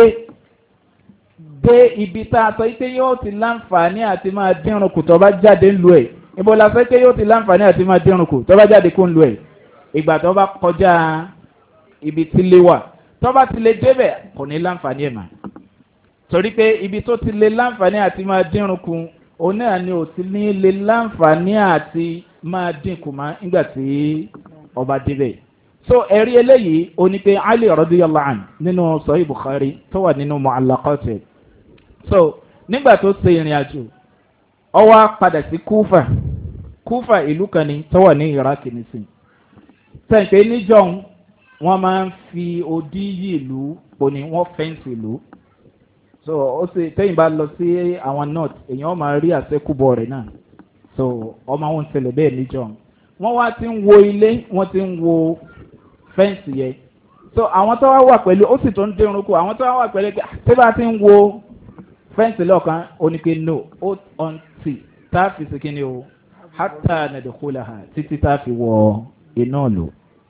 dé ibi tá a sọ pé yóò ti láǹfààní àti máa dẹrùn kù tó bá jáde ń lu ẹ̀ ibo la sọ pé yóò ti láǹfààní àti máa dẹrùn kù tó bá jáde kó ń lu ẹ̀ ìgbà tó bá kọjá ibi tí lé wà tó bá ti lè débẹ̀ kò ní láǹfààní ẹ̀ mà torí pé ibi tó ti lè láǹfààní àti máa dẹrùn kù òun náà ni ò ti ní lè láǹfààní àti máa dínkù mọ́ nígbà tí ọba débẹ̀. so ẹ̀rí eléyìí ó ní pé ali rọ́díyàlá àn nínú sọ́yìn bukhari tó wà nínú mu'allaqat. so nígbà tó ṣe ìrìn àjò ọwọ́ padà sí kúfà ìlú kan ní tó wà ní iraq nísìn. sẹ́ǹpé níjọ́ wọ́n máa ń fi odi yí ìlú òní wọ́n fẹ́ǹsì ìlú so ó sì tẹ́yìn bá lọ sí àwọn north èèyàn máa rí àṣekúbọ̀ rẹ̀ náà so ọmọ àwọn ìṣẹ̀lẹ̀ bẹ́ẹ̀ níjọ́ wọ́n wá ti ń wo ilé wọ́n ti ń wo fẹ́ǹsì yẹn so àwọn tó wá wà pẹ̀lú ó sì tó ń dẹrùn kù àwọn tó wá wà pẹ̀lú tí bá ti ń wo fẹ́ǹsì lọ́ọ̀kan oníke no hold on ti tá a fi sìnkí ni o hátà nàdìkúlà ha títí tá a fi wọ iná lò.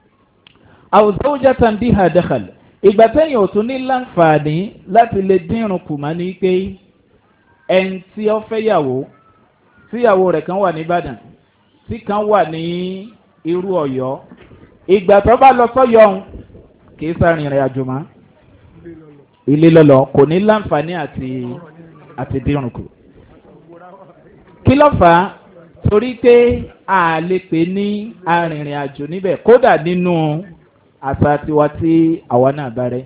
àwùjọ oúnjẹ tàn bí ha dẹ́kàlẹ̀ ìgbà tẹ́yìn ò tún ní láǹfààní láti lè dínrùn kù má ní pé ẹni tí ó fẹ́ yàwó tíyàwó rẹ̀ kan wà ní ìbàdàn tí kan wà ní irú ọ̀yọ́ ìgbà tó bá lọ sọ́yọ́ ọ̀hún kì í sáré ìrìn àjò mọ́ ilé lọ́lọ́ kò ní láǹfààní àti dínrùn kù. kí ló fà á torí pé a lè pè ní arìnrìn àjò níbẹ̀ kódà nínú àṣà tiwa tí àwa náà bá rẹ̀.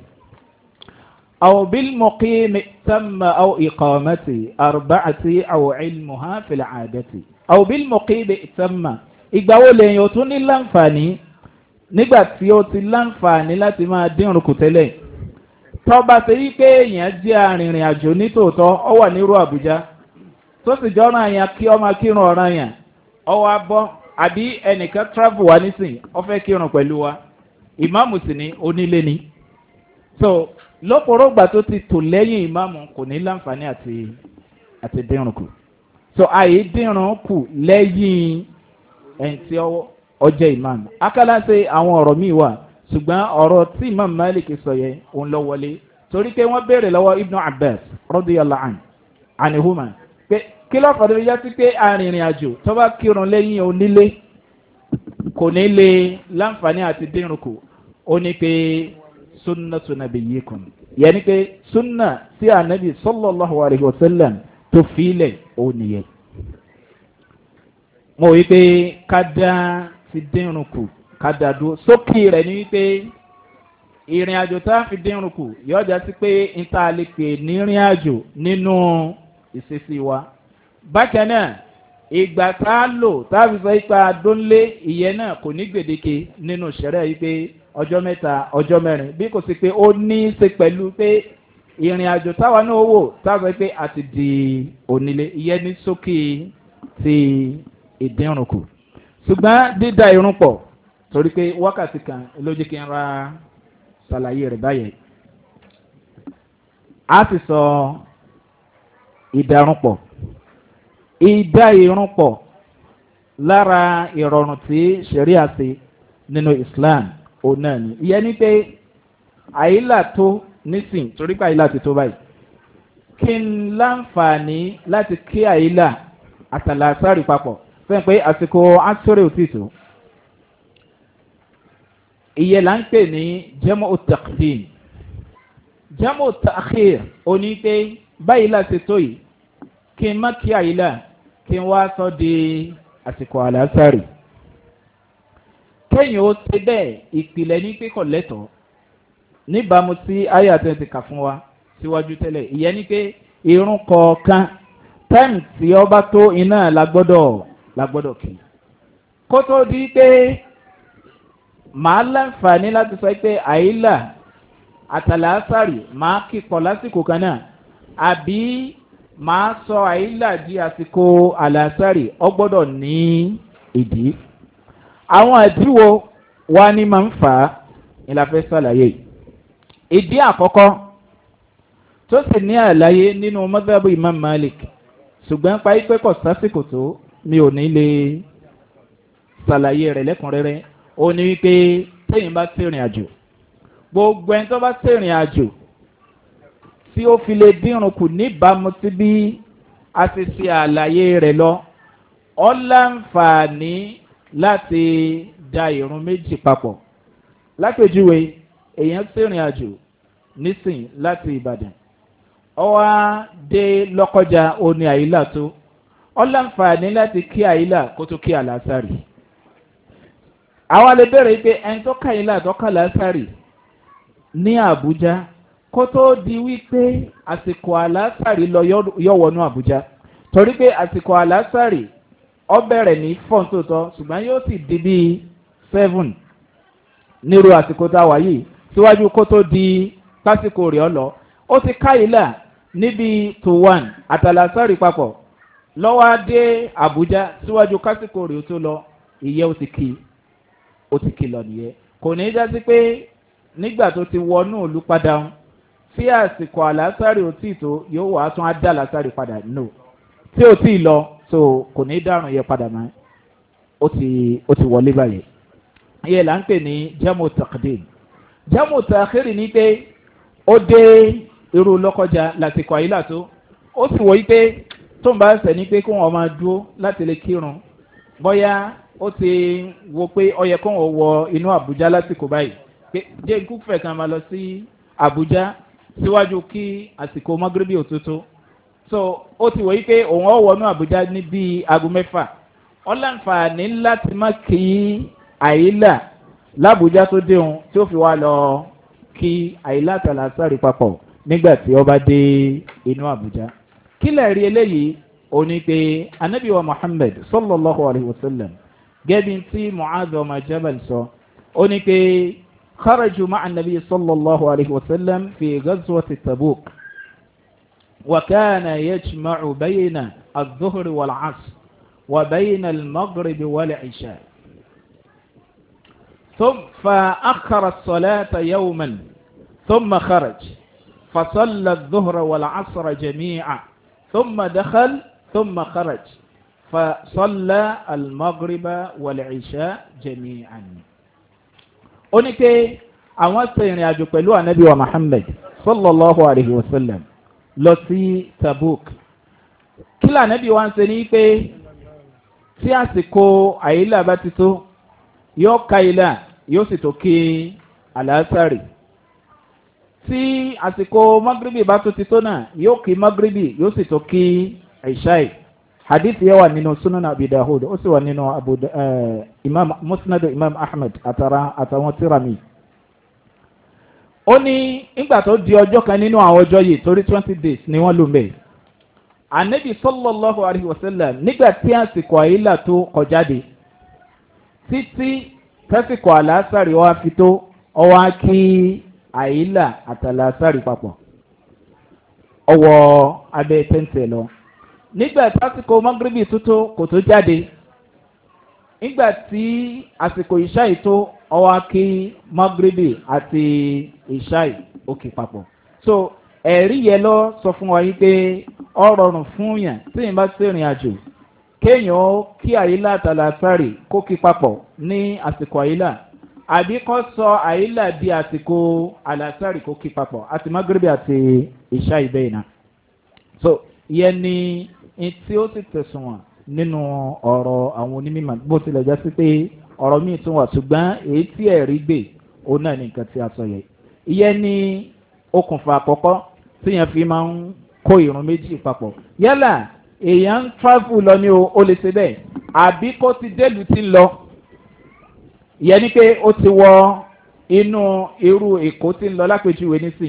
أو بالمقيم تم أو إقامتي أربعة أو علمها في العادة أو بالمقيم تم ìgbàwo lèyìn ò tún ní láǹfààní nígbà tí ó ti láǹfààní láti máa dínrùn kù tẹ́lẹ̀ tọ́ba ṣe yí pé èèyàn jẹ́ arìnrìn àjò nítòótọ́ ọ wà nírú àbújá tó sì jọ́ràn àyàn kí ọmọ kírun ọ̀ràn yàn ọwọ́ abọ́ àbí ẹnìkan travel wá nísìn ọ fẹ́ kírun pẹ̀lú wa ìmáàmù sì ní onílé ni so lọ́pọ̀rọ̀gbà tó ti tò lẹ́yìn ìmáàmù kò ní láǹfààní àti dínrùn kù so àyè dínrùn kù lẹ́yìn ẹni tí ọjọ́ ìmáàmù akálàṣe àwọn ọ̀rọ̀ míì wà ṣùgbọ́n ọ̀rọ̀ tí imam malik sọ yẹ òun lọ wọlé torí pé wọ́n béèrè lọ́wọ́ ibnu abbas rọ́díyàlá àníhùmá pé kí ló fàdé yá sí pé arìnrìn àjò tó bá kírun lẹ́yìn onílé kò ní lè láǹfààní àti dínrùn kù ó ní pé sunna tunabi yìí kùn yẹ ni pé sunna sí anabi sallallahu alayhi wa sallam tó fiilẹ̀ ó nìyẹn. mo wí pé ká dá ti dínrùn kù ká dá dúró sókè rẹ̀ ni wípé ìrìn àjò tá a fi dínrùn kù yọjà sí pé níta lè pè ní ìrìn àjò nínú ìṣesí wa. bákan náà ìgbà tá a lò tá a fi sọ ipa dónlé ìyẹn náà kò ní gbèdéke nínú ìṣẹ̀rẹ̀ yìí pé ọjọ́ mẹ́ta ọjọ́ mẹ́rin bí kò sí pé ó ní í ṣe pẹ̀lú pé ìrìn àjò táwa náà wò táwa pé àti di onílé ìyẹn ní sókè ti ìdínrùn kù ṣùgbọ́n dídá irun pọ̀ torí pé wákàtí kan ló jẹ́ kí n ra ṣàlàyé rẹ̀ báyẹn a sì sọ ìdárun pọ̀ ìdá irun pọ̀ lára ìrọ̀rùn tí ṣẹ̀ríà ṣe nínú islam òun náà ni ìyẹn ní pé àyílà tó nísìn torí pé àyílà ti tó báyìí kí n láǹfààní láti kí àyílà àtàlàsárì papọ̀ fẹ́ pé àsìkò asọ́rẹ́ òtítù ìyẹn là ń pè ní jẹ́mọ́ òtàkìdín jẹ́mọ́ òtàkìr òní pé báyìí láti tó yìí kí n má kí àyílà kí n wá sọ di àsìkò àlàsárì kẹ́yìn ó ti bẹ́ẹ̀ ìpìlẹ̀ ní pé kò lẹ́tọ̀ọ́ níbàámu sí ayé àtẹ̀tẹ̀ kà fún wa síwájú tẹ́lẹ̀ ìyẹn ní pé irun kọ̀ọ̀kan táìmù tí ọba tó iná lágbọ́dọ̀ kì í kó tó di pé màá láǹfààní láti sọ pé àyílà àtàlásàrì màá kíkọ lásìkò kan náà àbí màá sọ àyílà di àsìkò àlásàrì ọgbọ́dọ̀ ní ìdí àwọn àdíwò wa ni máa ń fà á ìlàfẹ́ sàlàyé ìdí àkọ́kọ́ tó sì ní àlàyé nínú mọ́sáàbù imam malik ṣùgbọ́n pa ipẹ́ kọ̀ sásìkò tó mi ò ní lè ṣàlàyé rẹ̀ lẹ́kùnrẹ́rẹ́ ó ní wípé téèyàn bá sèrìn àjò gbogbo ẹni tó bá sèrìn àjò tí ó fi lè dírun kù níbàámu sí bí a ti ṣe àlàyé rẹ̀ lọ ọ́ láǹfààní láti da ìrun méjì papọ̀ lápèjúwe èèyàn sèrìn àjò nísìn láti ìbàdàn ọwá dé lọ́kọjá oní àyílà tó ọláǹfààní láti kí àyílà kó tó kí àlásàrì àwọn alẹ́ bẹ̀rẹ̀ pé ẹni tó ká àyílà tó ká àlásàrì ní àbújá kó tó di wípé àsìkò àlásàrì lọ yọ̀wọ̀nú àbújá torí pé àsìkò àlásàrì ọ bẹ̀rẹ̀ ní fọ́ǹtòtọ́ ṣùgbọ́n yóò sì di bíi 7 nírú àsìkò tá a wà yìí síwájú kó tó di pásìkò rẹ̀ ọ lọ ó ti ká àyílà níbi tó one àtàlásárì papọ̀ lọ́wọ́ dé àbújá síwájú kásìkò rẹ̀ tó lọ ìyẹ́ ó ti kì lọ nìyẹn kò ní í jásí pé nígbà tó ti wọnú ìlú padà ń tí àsìkò àlásárì ò tí tó yóò wá tún á dá àlásárì padà no tí ò tí lọ so kò ní í dárùn yẹ padà mọ́ ó ti wọlé báyìí iye là ń pè ní jamu takdim jamu takhiri ní pé ó dé irú lọ́kọjá lásìkò àyílà tó ó sì wọ́ yí pé tó ń bá ṣẹ̀ ní pé kó wọn máa dúró láti lè kírun bóyá ó ti wo pé ó yẹ kó wọn wọ inú àbújá lásìkò báyìí pé jẹ́ ikú fẹ̀ kan máa lọ sí àbújá síwájú kí àsìkò mọ́gíríbì òtótó so ó ti wọ̀ yí pé òun ó wọnú àbújá ní bíi aago mẹ́fà ọ̀làǹfààní láti má kí àyílà lábújá tó déhùn tí ó fi wá lọ kí àyílà tàlásárì papọ̀ nígbà tí ó bá dé inú àbújá kílẹ̀ rí eléyìí ó ní pé anabi wa muhammed sallallahu alayhi wa sallam gẹ́bí tí mu'adh ọmọ jabal sọ ó ní pé kharaju ma'a anabi sallallahu alayhi wa sallam fi ghazwati tabuk wa kana yajma'u bayna adh-dhuhri wal 'asr wa bayna al-maghrib wal 'isha فأخر الصلاة يوما ثم خرج فصلى الظهر والعصر جميعا ثم دخل ثم خرج فصلى المغرب والعشاء جميعا oníke àwọn sẹ́yìn àjò pẹ̀lú ànábì wa muhammed sallallahu alayhi wa sallam lọ sí tabuk kí lànábì wa ń ṣe ní pé tí àsìkò àyílà bá ti tó yóò ka ilà yóò sì tó kí àlàásàrì tí àsìkò magribi bá tó ti tó náà yóò kí magribi yóò sì tó kí ìṣáì hadith yẹn wà nínú sunan abi dahud ó sì wà nínú imam musnad imam ahmed àtàwọn tirami ó ní ìgbà tó di ọjọ́ kan nínú àwọn ọjọ́ yìí torí 20 days ni wọ́n lò mẹ́ anabi sallallahu alayhi wa sallam nígbà tí àsìkò àyílà tó kọjáde títí tásìkò àlàásàrì wá fi tó ọwọ́ kí àyílà àtàlàásàrì papọ̀ ọwọ́ abẹ́ tẹ́ǹtẹ̀ lọ nígbà tásìkò magribi tó kò tó jáde nígbà tí àsìkò ìṣáì tó ọwọ́ kí magribi àti ìṣáì òkè papọ̀ so ẹ̀rí yẹn lọ sọ fún wa yìí pé ọ rọrùn fún yàn tí yìí bá sẹ́rìn àjò kéèyàn kí àyílà àtàlàsárì kó kí papọ̀ ní àsìkò àyílà àbí kọ́ sọ àyílà di àsìkò àlàsárì kó kí papọ̀ àti magrebi àti ìṣá ìbẹ́ ìná. so ìyẹn ni tí ó sì tẹ̀sùn wọn nínú ọ̀rọ̀ àwọn onímọ̀ bó tilẹ̀ já sí pé ọ̀rọ̀ míì tún wà ṣùgbọ́n èyí tí ẹ̀rí gbè òun náà ní nǹkan tí a sọ yẹ. ìyẹn ni okùnfà àkọ́kọ́ tíyẹn fi máa ń kó ìrun méjì papọ̀ yálà èèyàn ń travel lọ ní o lè ṣe bẹ́ẹ̀ àbí kó ti délùú ti lọ ìyẹn ni pé ó ti wọ inú irú èkó ti ń lọ lápèjúwe nísìn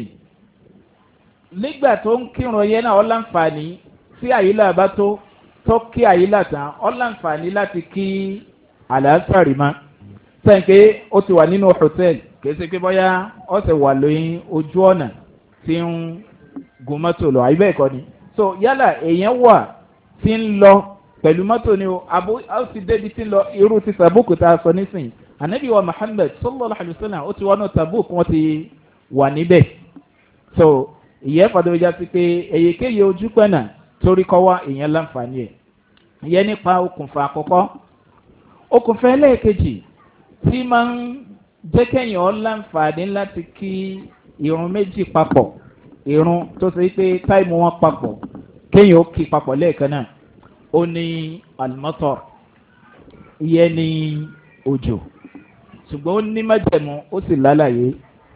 nígbà tó ń kírun yẹn náà ó láǹfààní tí àyílà bá tó kí àyílà tán ó láǹfààní láti kí àlàásàrì mọ́ sẹ́yìn pé ó ti wà nínú hòtẹ́ẹ̀lì kì í ṣe pé bóyá ó sì wà lóyún ojú ọ̀nà tí ń gun mọ́tò lọ àyíbẹ̀ ẹ̀kọ́ ni so yálà èèyàn wà tí ń lọ pẹ̀lú mọ́tò ni o àbó àti débi tí ń lọ irú ti sàbúkù tá a sọ nísìnyí ànábì wa muhammed sallallahu alayhi wa sallam ó ti wá náà sàbúkù wọn ti wà níbẹ̀ so ìyẹn fàdúrójà sí pé èyíkéyìí ojú pẹ̀nà torí kọ́ wá èèyàn láǹfààní ẹ̀ ìyẹn nípa okùnfà àkọ́kọ́ okùnfà ẹlẹ́ẹ̀kejì tí máa ń jẹ́ kẹ́yìn ọ́ láǹfààní láti kí irun méjì papọ̀ irun tó ṣe pé táìmù wọn papọ̀ kéèyàn ó kí papọ̀ lẹ́ẹ̀kan náà ó ní alimọ́tọ̀ ìyẹn ní òjò ṣùgbọ́n ó ní májẹ̀mú ó sì lálàyé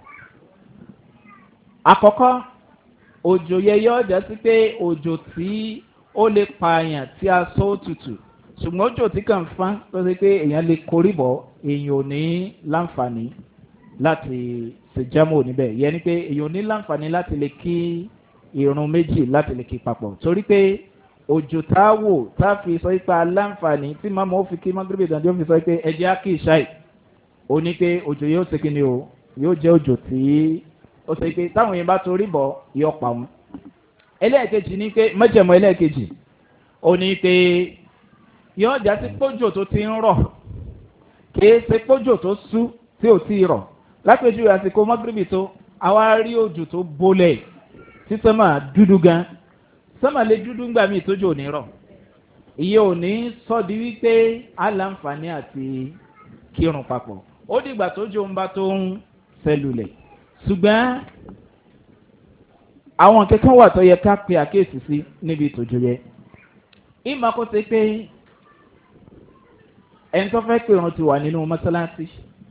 àkọ́kọ́ òjò yẹ yọ ọjà sí pé òjò tí ó lè pààyàn tí a sọ òtútù ṣùgbọ́n òjò tí kàn fán tó ṣe pé èèyàn lè korí bọ̀ èèyàn ò ní láǹfààní láti ṣèjámọ́ níbẹ̀ yẹn ni pé èèyàn ò ní láǹfààní láti lè kí irun méjì láti lè kí papọ̀ torí pé òjò tá a wò tá a fi sọ pé aláǹfààní tí màmá ó fi kí mọ́gíríbì ìdánjọ́ ó fi sọ pé ẹjẹ́ á kí ìṣáì ó ní pé òjò yóò ṣe kí ni o yóò jẹ́ òjò tí ó ṣe pé táwọn yẹn bá torí bọ̀ yọ pa wọn ẹlẹ́ẹ̀kejì ní pé mọ́jẹ̀mọ́ ẹlẹ́ẹ̀kejì ó ní pé yóò já sí pójò tó ti ń rọ̀ kìí ṣe pójò tó sú tí ò tí ì rọ̀ lápèjú àsìkò mọ́gírìbì tó àwa rí òjò tó bolẹ̀ tí sọ́mà dúdú gan sọ́mà lè dúdú ńgbà míì tójò ò ní rọ̀ iye ò ní sọ́di wípé aláǹfààní àti kírun papọ̀ ó dìgbà tójò ń bá tó ń sẹ́lulẹ̀ ṣùgbọ́n àwọn kankan wà tó yẹ ká pe àkéèsì sí níbi ìtòjú yẹ ìmọ̀ kó ṣe pé ẹni tó fẹ́ pèrún ti wà nínú mọ́sálásí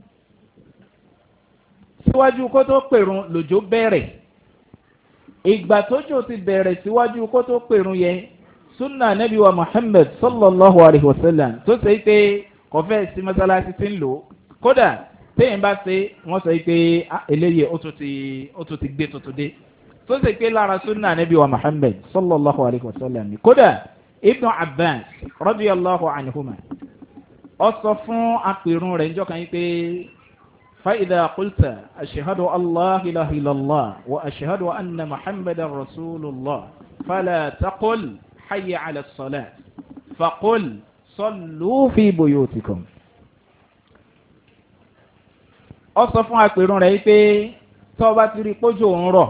síwájú kó tó pèrún lòjó bẹ̀rẹ̀ ìgbà tójò ti bẹ̀rẹ̀ síwájú kó tó pèrún yẹ sunna nabi wa muhammed sallallahu alayhi wa sallam tó ṣe pé kọfẹ́ sí mọ́sálásí ti ń lò kódà téèyàn bá ṣe wọ́n sọ pé eléyìí ó tún ti gbé tuntun dé tó ṣe pé lára sunna nabi wa muhammed sallallahu alayhi wa sallam ni kódà ibnu abbas radiyallahu anhuma ọ sọ fún apèrún rẹ̀ njọ́ kan yìí pé fa'idà kulta ashihadu allah ilaha illallah wa ashihadu anna muhammadan rasulullah fala taqul hayya ala salat faqul sallu fi buyutikum. ọ sọ fún apèrún rẹ̀ yìí pé tọ́ba ti rí pójò ń rọ̀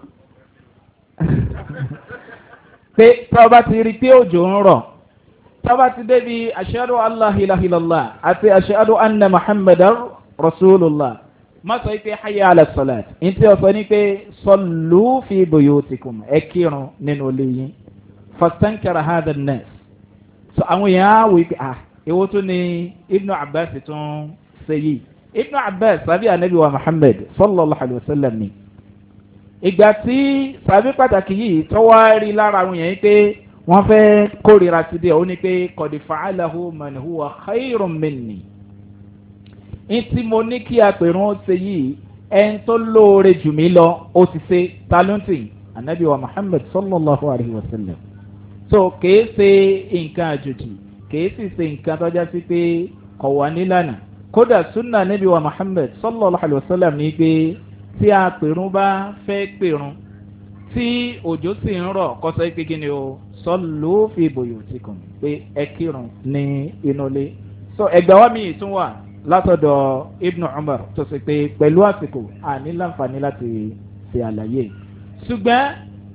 pé tọ́ba ti rí pé òjò ń rọ̀ tọ́ba ti débi aṣáájú aláhìláhìlọ́lá àti aṣáájú anna muhammadan rasulullah má sọ pé hayya ala salat ntí ọ sọ ní pé sallu fi buyutikum ẹ kírun nínú ilé yín fastankara hadha an-nas so àwọn èèyàn á wò pé èwo tó ní ibnu abbas tún ṣe yìí ibnu abbas sábì anabi wa muhammad sallallahu alayhi wa sallam ni ìgbà tí sábì pàtàkì yìí tọ́wárí lára àwọn èèyàn pé wọ́n fẹ́ kórìíra sí díẹ̀ ó ní pé qad fa'alahu man huwa khayrun minni ntí mo ní kí apèrún ó ṣe yìí ẹni tó lóore jù mí lọ ó ti ṣe talonti anabi wa muhammad sallallahu alayhi wa sallam so kìí ṣe nǹkan àjòjì kìí sì ṣe nǹkan tọ́já sí pé kọ̀ wá nílànà kódà sunna anabi wa muhammad sallallahu alayhi wa sallam ní pé tí apèrún bá fẹ́ pèrún tí òjò sì ń rọ̀ kọ́sọ́ pé kí ni o sallu fi buyutikum pé ẹ kírun ní inú ilé so ẹgbẹ́ wa mi tún wà látọ̀dọ̀ ibnu umar tó ṣe pé pẹ̀lú àsìkò àní láǹfààní láti ṣe àlàyé ṣùgbọ́n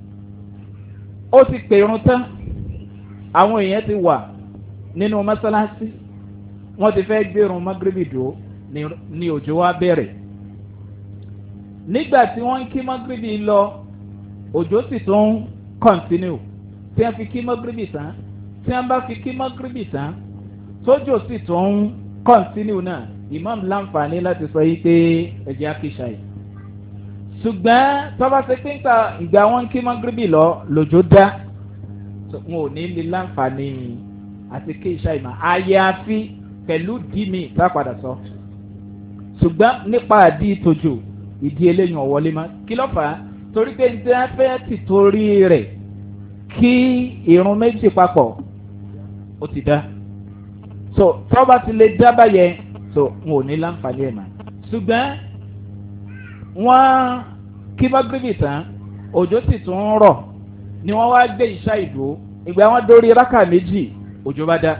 ó ti pèrún tán àwọn èèyàn ti wà nínú mọ́sálásí wọ́n ti fẹ́ gbérun magrebi dúró ní òjò wa bẹ̀rẹ̀ nígbà tí wọ́n ń kí magrebi lọ òjò sì tún kọ́ntínú tí wọ́n fi kí magrebi tán tí wọ́n bá fi kí magrebi tán tójò sì tún kọ́ntínú náà imam láǹfààní láti sọ yìí pé ẹ̀jẹ̀ akíṣà yìí ṣùgbọ́n tọ́ba ṣe pé ìgbà wọn kí magrebi lọ lòjò dá wọn ò ní lè láǹfààní àti kíṣà yìí mà àyàfi pẹ̀lú dìmí tá a padà sọ ṣùgbọ́n nípa àdí ìtòjò ìdí eléyìí ọ̀wọ́lé má kí ló fà á torí pé ní a fẹ́ ti torí rẹ̀ kí irun méjì papọ̀ ó ti dá so tọ́ba ti lè dá báyẹn so n ò ní láǹfààní ẹ̀ mà ṣùgbọ́n wọ́n kí magrebi tán òjò sì tún ń rọ̀ ni wọ́n wá gbé ìṣá ìdúró ìgbà wọn dórí rákà méjì òjò bá dá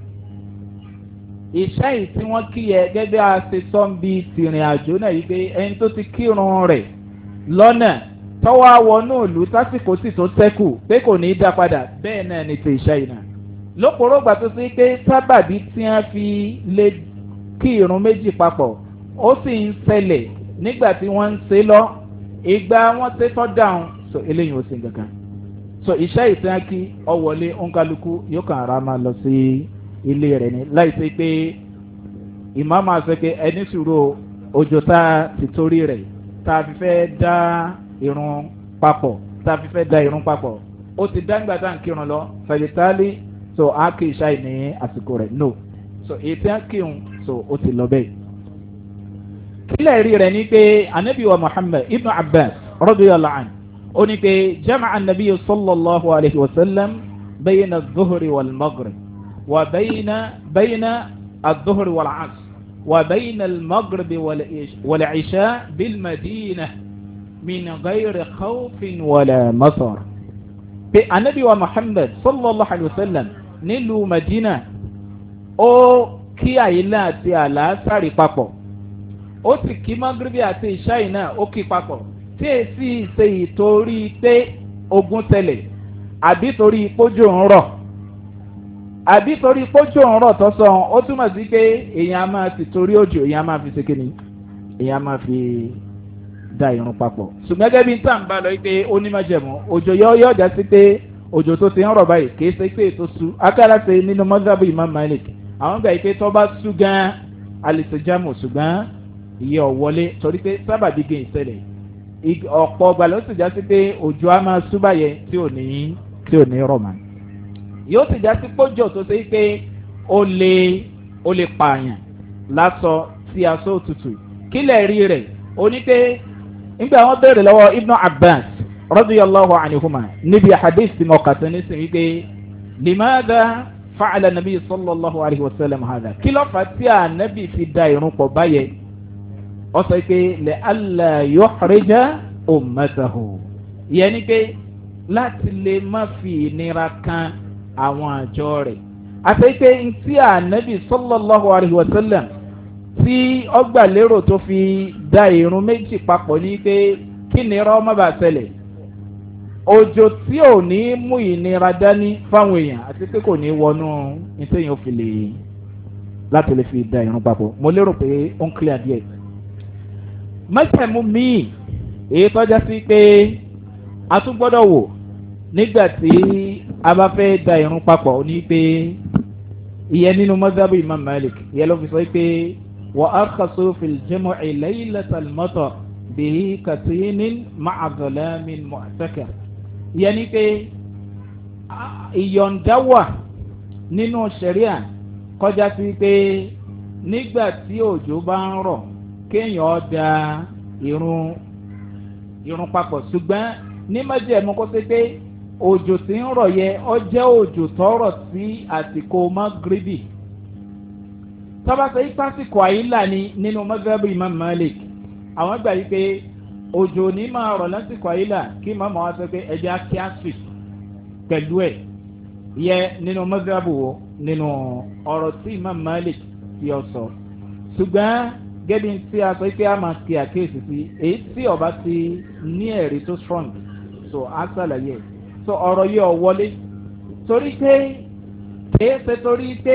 ìṣá yìí tí wọ́n kí yẹ gẹ́gẹ́ a ṣe sọ́nbi tìrìn àjò náà yìí pé ẹni tó ti kírun rẹ̀ lọ́nà tọ́wọ́ wọnú ìlú tásìkò sì tó sẹ́kù pé kò ní í dá padà bẹ́ẹ̀ náà ni ti ìṣá yìí náà lóporó gbà tó sí pé sábàbí tí wọ́n fi lè kí irun méjì papọ̀ ó sì ń ṣẹlẹ̀ nígbà tí wọ́n ń ṣe lọ ìgbà wọn ṣe tọ́ dáhùn so eléyìí ó sì ń gangan so ìṣá yìí tí wọ́n kí ọ wọlé òǹkálukú yóò kàn ara máa lọ sí ilé rẹ̀ ni láì sí pé ìmáàmù àṣẹ pé ẹni sùúrù òjò tá a ti torí rẹ̀ tá a fi fẹ́ dá irun papọ̀ tá a fi fẹ́ dá irun papọ̀ ó ti dá nígbà tá à ń kírun lọ fẹ̀lẹ́tàlì so a kì í ṣáì ní àsìkò rẹ̀ no so èyí tí wọ́n kírun so ó ti lọ bẹ́ẹ̀. kílẹ̀ rí rẹ̀ ni pé anabi wa muhammed ibn abbas radiyallahu anhu ó ní pé jama'a anabi sallallahu alayhi wa sallam bayna adh-dhuhri wal maghrib wa bayna adh-dhuhri wal 'asr wa bayna al-maghrib wal 'isha bil madinah min ghayri khawfin wala matar pé anabi wa muhammed sallallahu alayhi wa sallam nílùú madina ó kí àyílá àti àlàásàrì papọ̀ ó sì kí magrebi àti ìṣáì náà ó kí papọ̀ tí èsì ṣe ìtorí pé ogun tẹlẹ̀ àbí torí pójò ń rọ̀ àbí torí pójò ń rọ̀ tó sọ ó túmọ̀ sí pé èèyàn máa ti torí òjò èèyàn máa fi ṣe kíni èèyàn máa fi da irun papọ̀ ṣùgbọ́n gẹ́gẹ́ bí n tàn bá lọ pé ó ní májẹ̀mú òjò yọ ọjà sí pé òjò tó ti ń rọ̀ báyìí kì í ṣe pé ètò su akára ṣe nínú mọ́sábù imam malik àwọn gbà pé tó bá sú gan alìsèjámù ṣùgbọ́n ìyẹ́ ọ̀wọ́lé torí pé sábàbí gé ìṣẹ̀lẹ̀ ọ̀pọ̀ ọgbà ló sì já sí pé òjò á máa sú báyẹn tí ò ní rọ̀ mọ́ yóò sì já sí pójò tó ṣe pé ó lè pààyàn lásọ sí aṣọ òtútù kílẹ̀ rí rẹ̀ ó ní pé nígbà wọn bẹ̀rẹ̀ lọ́wọ́ ibnu abbas rọ́dúyàlláhu ànihuma níbi hadith tí mo kà sí ní sìn wípé limada fàcàlà nàbí sallallahu alayhi wa sallam hàdà kí ló fà tí a nàbí fi da irun pọ̀ báyẹn ó sọ pé lè allah yọ̀xrẹ́jà ummatahu yẹn ni pé láti lè má fi ìnira kan àwọn àjọ rẹ̀ àti pé ntí a nàbí sallallahu alayhi wa sallam tí ọgbà lérò tó fi da irun méjì papọ̀ ní pé kí nira ọmọ bá ṣẹlẹ̀ òjò tí ò ní mú ìnira dání fáwọn èèyàn àti pé kò ní wọnú nítorí òfin lè láti lè fi da irun papọ̀ mo lérò pé ó ń clear díẹ̀. mẹ́tẹ̀mú míì èyí tọ́já sí pé a tún gbọ́dọ̀ wò nígbà tí a bá fẹ́ da irun papọ̀ ní pé ìyẹn nínú mọ́sábù imam malik ìyẹn ló fi sọ pé وأرخصوا في الجمع ليلة المطر به كتين مع ظلام معتكر يعني pé ìyọ̀ǹda wà nínú sẹ̀ríà kọjá sí pé nígbà tí òjò bá ń rọ̀ kéèyàn da irun papọ̀ ṣùgbọ́n ní májẹ̀mú kó ṣe pé òjò tí ń rọ̀ yẹ ọ jẹ́ òjò tọrọ sí àsìkò magribi tọ́bàtà ipásíkò àyílà ni nínú mọ́sábù imam malik àwọn gbà yí pé òjò ní máa rọ̀ lásìkò àyílà kí màmá wa sọ pé ẹja kíásì pẹ̀lú ẹ̀ yẹ nínú mọ́sábù wo nínú ọ̀rọ̀ tí imam malik ti ọ sọ ṣùgbọ́n gẹ́bí tí a sọ pé a máa kí àkéèsì sí èyí tí ọba ti ní ẹ̀rí tó strong so a ṣàlàyé so ọ̀rọ̀ yìí ọ̀ wọlé torí pé kìí ṣe torí pé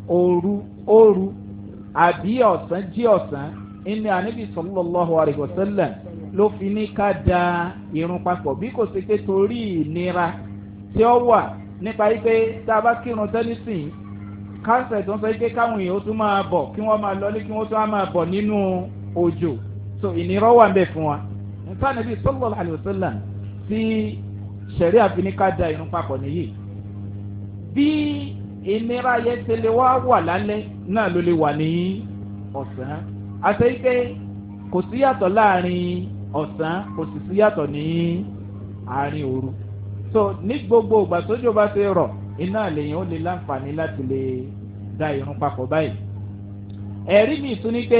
ooru àbí ọ̀sán jí ọ̀sán ìní àníbi sallallahu alaihi wasallam ló fi ní ká da irun papọ̀ bí kò sí pé torí ìnira tí ó wà nípa wípé tá a bá kírun tẹ́lísìn káńsẹ̀ tó ń sọ wípé káwọn èèyàn tún máa bọ̀ kí wọ́n máa lọlé kí wọ́n tún máa bọ̀ nínú òjò so ìnira wà ń bẹ̀ fún wa nípa àníbi sallallahu alaihi wasallam tí sẹ̀rí àfi ní ká da irun papọ̀ nìyí bí ìnira yẹn tẹ́lẹ̀ wá wà lálẹ́ náà ló lè wà ní ọ̀sán àti pé kò sí yàtọ̀ láàrin ọ̀sán kò sì sí yàtọ̀ ní àárín òru so ní gbogbo ìgbà tójò bá ti rọ̀ iná lèyìn ó lè láǹfààní láti lè da irun papọ̀ báyìí ẹ̀rí mi tún ní pé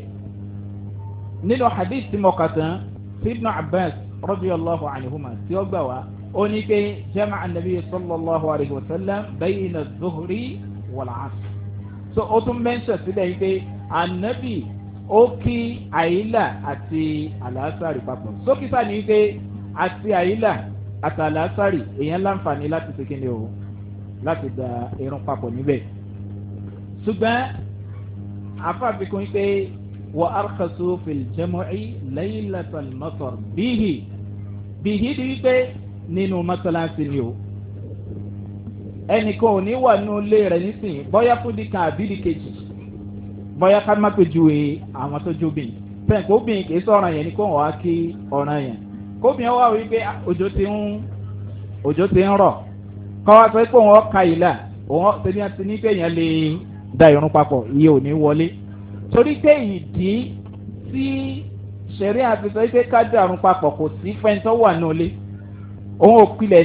nínú hadith tí mo kà tán sí ibn abbas radiyallahu anhuma tí ó gbà wá ó ní pé jama anabi sallallahu alayhi wa sallam bayna zuhri wal asr so ó tún mẹ́ńsọ̀ sílẹ̀ yìí pé anabi ó kí àyílà àti àlàásàrì papọ̀ sókítà ní pé àti àyílà àti àlàásàrì èèyàn láǹfààní láti ṣe kíni o láti da irun papọ̀ níbẹ̀ ṣùgbọ́n afáfikún yìí pé wà arkhasu fil jam'i laylatal matar bíhì di wípé nínú mọ́sálásí ni o ẹnìkan ò ní wà nínú ilé rẹ̀ nísìnyí bọ́yá fúdi kan àbídì kejì bọ́yá ká má pèjúwe àwọn tó jóbìn fẹ́ǹkì obìnrin kì í sọ̀ràn yẹn ní kó wọ́n á kí ọ̀ràn yẹn kóbìnrin wà wípé òjò ti ń rọ̀ kọ́ wá sọ pé wọ́n ka ìlà òun tẹ̀lé àti ní pé èèyàn lè da irun papọ̀ iye ò ní wọlé torí pé ìdí tí sẹ̀rí àti sọ pé ká da irun papọ̀ kò sí fẹ́ǹtọ́ wà ní olé òun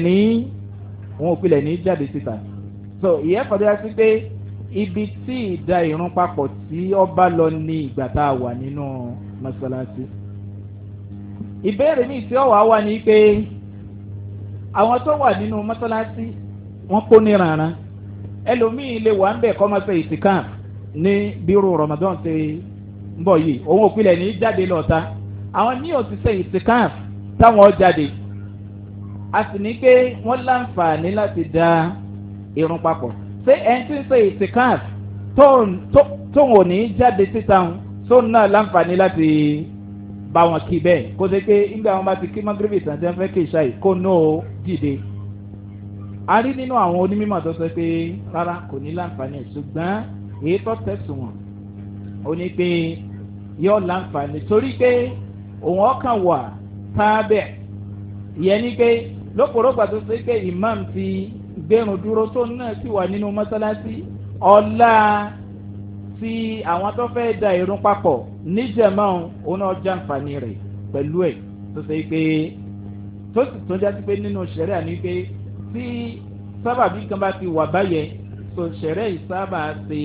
ò pilẹ̀ ní jáde síta so ìyẹn fọdúrà sí pé ibi tí ìda irun papọ̀ tí ọba lọ ní ìgbà tá a wà nínú mọ́sálásí ìbéèrè mi tí ó wà ní pé àwọn tó wà nínú mọ́sálásí wọ́n kó ní rànran ẹlòmíì lè wà ń bẹ̀ kọ́ máa ṣe ìtìkàn ní bírò Ramadan ṣe ń bọ̀ yìí òun òpilẹ̀ ní jáde lọ́ta àwọn ní òṣìṣẹ́ ìtìkàn táwọn jáde a sì ní pé wọ́n láǹfààní láti da irun papọ̀ ṣé ẹni tí ń ṣe ìtìkàn tóun ò ní jáde síta tó náà láǹfààní láti bá wọn kí bẹ́ẹ̀ kó ṣe pé nígbà wọn bá ti kí mọ́gírìbì tàn tí wọ́n fẹ́ kí ìṣáì kó náà dìde. a rí nínú àwọn onímọ̀ tó sọ pé rárá kò ní láǹfààní ṣùgbọ́n èyí tó tẹ̀sùn wọn ó ní pé yóò láǹfààní torí pé òun ọkàn wà tábẹ̀ ìyẹn ní pé lóporógbà tó sọ pé imam ti gbẹrun dúró tó náà sì wà nínú mọ́sálásí ọ̀la tí àwọn tó fẹ́ da irun papọ̀ níjẹ̀mọ́ òun náà jàǹfààní rẹ̀ pẹ̀lú ẹ̀ tó ṣe pé tó sì tó jásí pé nínú ṣẹ̀rẹ́ àní pé tí sábàbí kan bá ti wà báyẹn tó ṣẹ̀rẹ́ ìsábà ṣe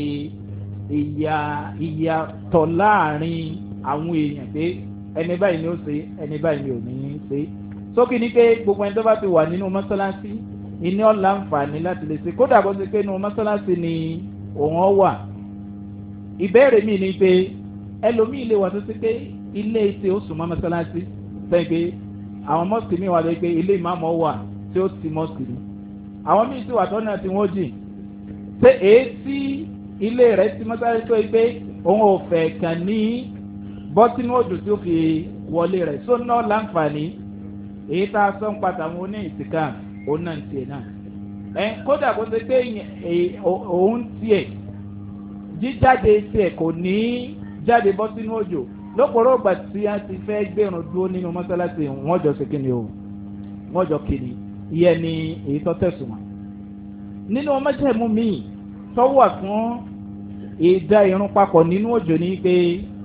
ìyàtọ̀ láàrin àwọn èèyàn pé ẹni báyìí ni ó ṣe ẹni báyìí ni ò ní ṣe sókè ní pé gbogbo ẹni tó bá ti wà nínú mọ́sálásí ìní ọ̀la àǹfààní láti lè ṣe kódà bó ṣe pé nínú mọ́sálásí ni òun wà. ìbéèrè mi ni pé ẹlòmíì lè wà tó ṣe pé ilé tí ó sùn mọ́ mọ́sálásí sẹ́yìn pé àwọn mọ́sìkì mi wà lóye pé ilé ìmáàmù wà tí ó ti mọ́sìkì ni àwọn míì sì wà tó náà tí wọ́n jìn ṣé èé tí ilé rẹ̀ ti mọ́sálásí tó yẹ pé òun ò fẹ́ kàn ní bọ́tínú òjò tí ó fi wọlé rẹ̀ só náà láǹfààní èyí tá a sọ ń padà wọn ní ìsìnká òun náà tiẹ̀ náà kódà kó ṣe pé òun tiẹ̀ jíjáde tiẹ̀ kò ní jáde bọ́ sínú òjò lóporó ìgbà tí a ti fẹ́ gbẹ̀rún dúró nínú mọ́sálásí wọ́n jọ ṣe kíni o wọ́n jọ kíni ìyẹn ni èyí tó tẹ̀sùn wọn. nínú mọ́jẹ̀mú míì tó wà fún ìdá irun papọ̀ nínú òjò ní pé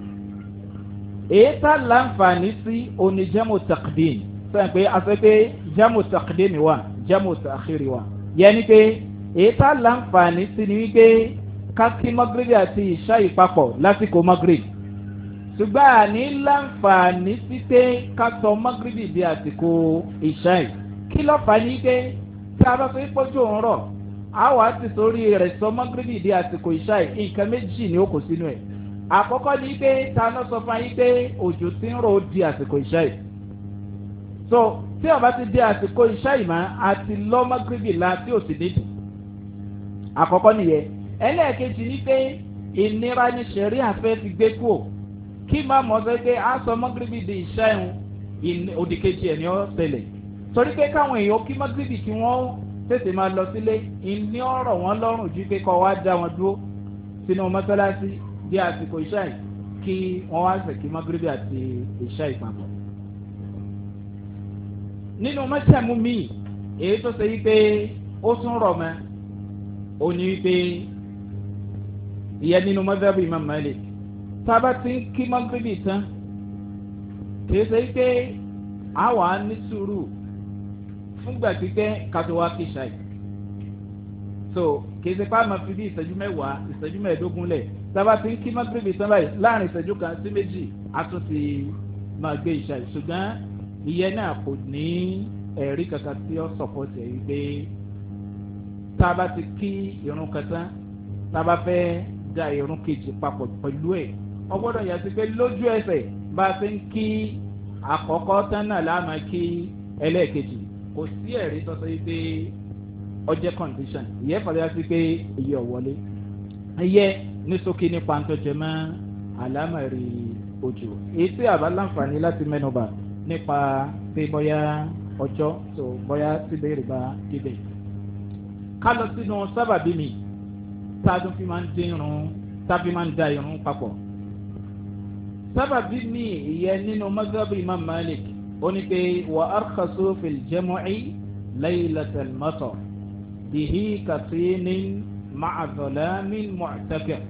èyí tá láǹfààní sí oníjẹ́mú takdim sọ́yìn pé a fẹ́ pé jẹ́mú takdim wà jẹ́mú takhiri wà yẹn ni pé èyí tá láǹfààní sí ni wípé kásí mọ́gírìbì àti ìṣá ìpapọ̀ lásìkò mọ́gírìbì ṣùgbọ́n àní láǹfààní sí pé kásọ mọ́gírìbì di àsìkò ìṣá yìí kí ló fà ní pé tí a bá fi pọ́jú òun rọ̀ a wà á ti sórí rẹ̀ sọ mọ́gírìbì di àsìkò ìṣá yìí nǹkan méjì ni ó kò sínú ẹ̀ àkọ́kọ́ ni pé ta ló sọ fún yín pé òjò ti ń rò di àsìkò ìṣá yìí so tí ó bá ti di àsìkò ìṣá yìí mọ́ àti lọ́ mọ́gírìbì la tí ò sì nídìí àkọ́kọ́ nìyẹn ẹlẹ́ẹ̀kejì ní pé ìnira ní sẹ̀rí àfẹ́ ti gbé kú kí máa mọ̀ sẹ́ pé aṣọ mọ́gírìbì di ìṣẹ́yìn òdìkejì ẹ̀ ní ọ́ tẹ̀lẹ̀ torí pé káwọn èèyàn kí mọ́gírìbì kí wọ́n tètè máa lọ sílé ìní ọ̀rọ̀ wọn lọ́rùn ju pé kọ́ wá dá wọn dúró sínú mọ́sálásí di àsìkò ìṣẹ́yìn kí wọ́n wá sẹ̀ kí mọ́gírìbì àti ìṣẹ́yìn papọ̀. nínú mọ́sẹ̀mú míì èyí tó ṣe yí pé ó tún rọ̀ mọ́ òní wípé ìyẹn nínú mọ́sáàbù Imam Malik tába ti ń kí mọ́gírìbì tán kìí ṣe pé àwa ní sùúrù fúngbà pípẹ́ kátó wá kí ṣáì so kìí ṣe pé a máa fi bí ìṣẹ́jú mẹ́wàá ìṣẹ́jú mẹ́ẹ̀ẹ́dógún lẹ̀ tába ti ń kí mọ́gírìbì tán báyìí láàrin ìṣẹ́jú kan sí méjì a tún ti máa gbé ìṣáì ṣùgbọ́n ìyẹn náà kò ní ẹ̀rí kankan tí ó sọ̀pọ̀tì ẹ̀ wípé tába ti kí irun kan tán tába fẹ́ da irun kejì papọ̀ pẹ̀lú ẹ̀ ọgbọ́dọ̀ yàtí pé lójú ẹsẹ̀ bá a ti ń kí àkọ́kọ́ tán náà láàmà kí ẹlẹ́ẹ̀kejì kò sí ẹ̀rí tọ́sọ yìí pé ọjẹ́ condition ìyẹn fàlẹ́ sí pé èyí ọ̀wọ́lé ẹyẹ ní sókè nípa ń tọ́jẹ́ mọ́ àlámọ̀rí òjò èyí tí àbá láǹfààní láti mẹ́nuba nípa pé bọ́yá ọjọ́ tó bọ́yá síbẹ̀rẹ̀ bá débẹ̀ ká lọ sínú sábàbí mi táàdùn fi máa ń dín irun tàbí máa ń da irun papọ̀. sábàbí mi ìyẹn nínú mazhabu Imam Malik ó ní pé wà arkhasu fil jam'i laylatal matar bihi katinin ma'a dhalamin mu'takir.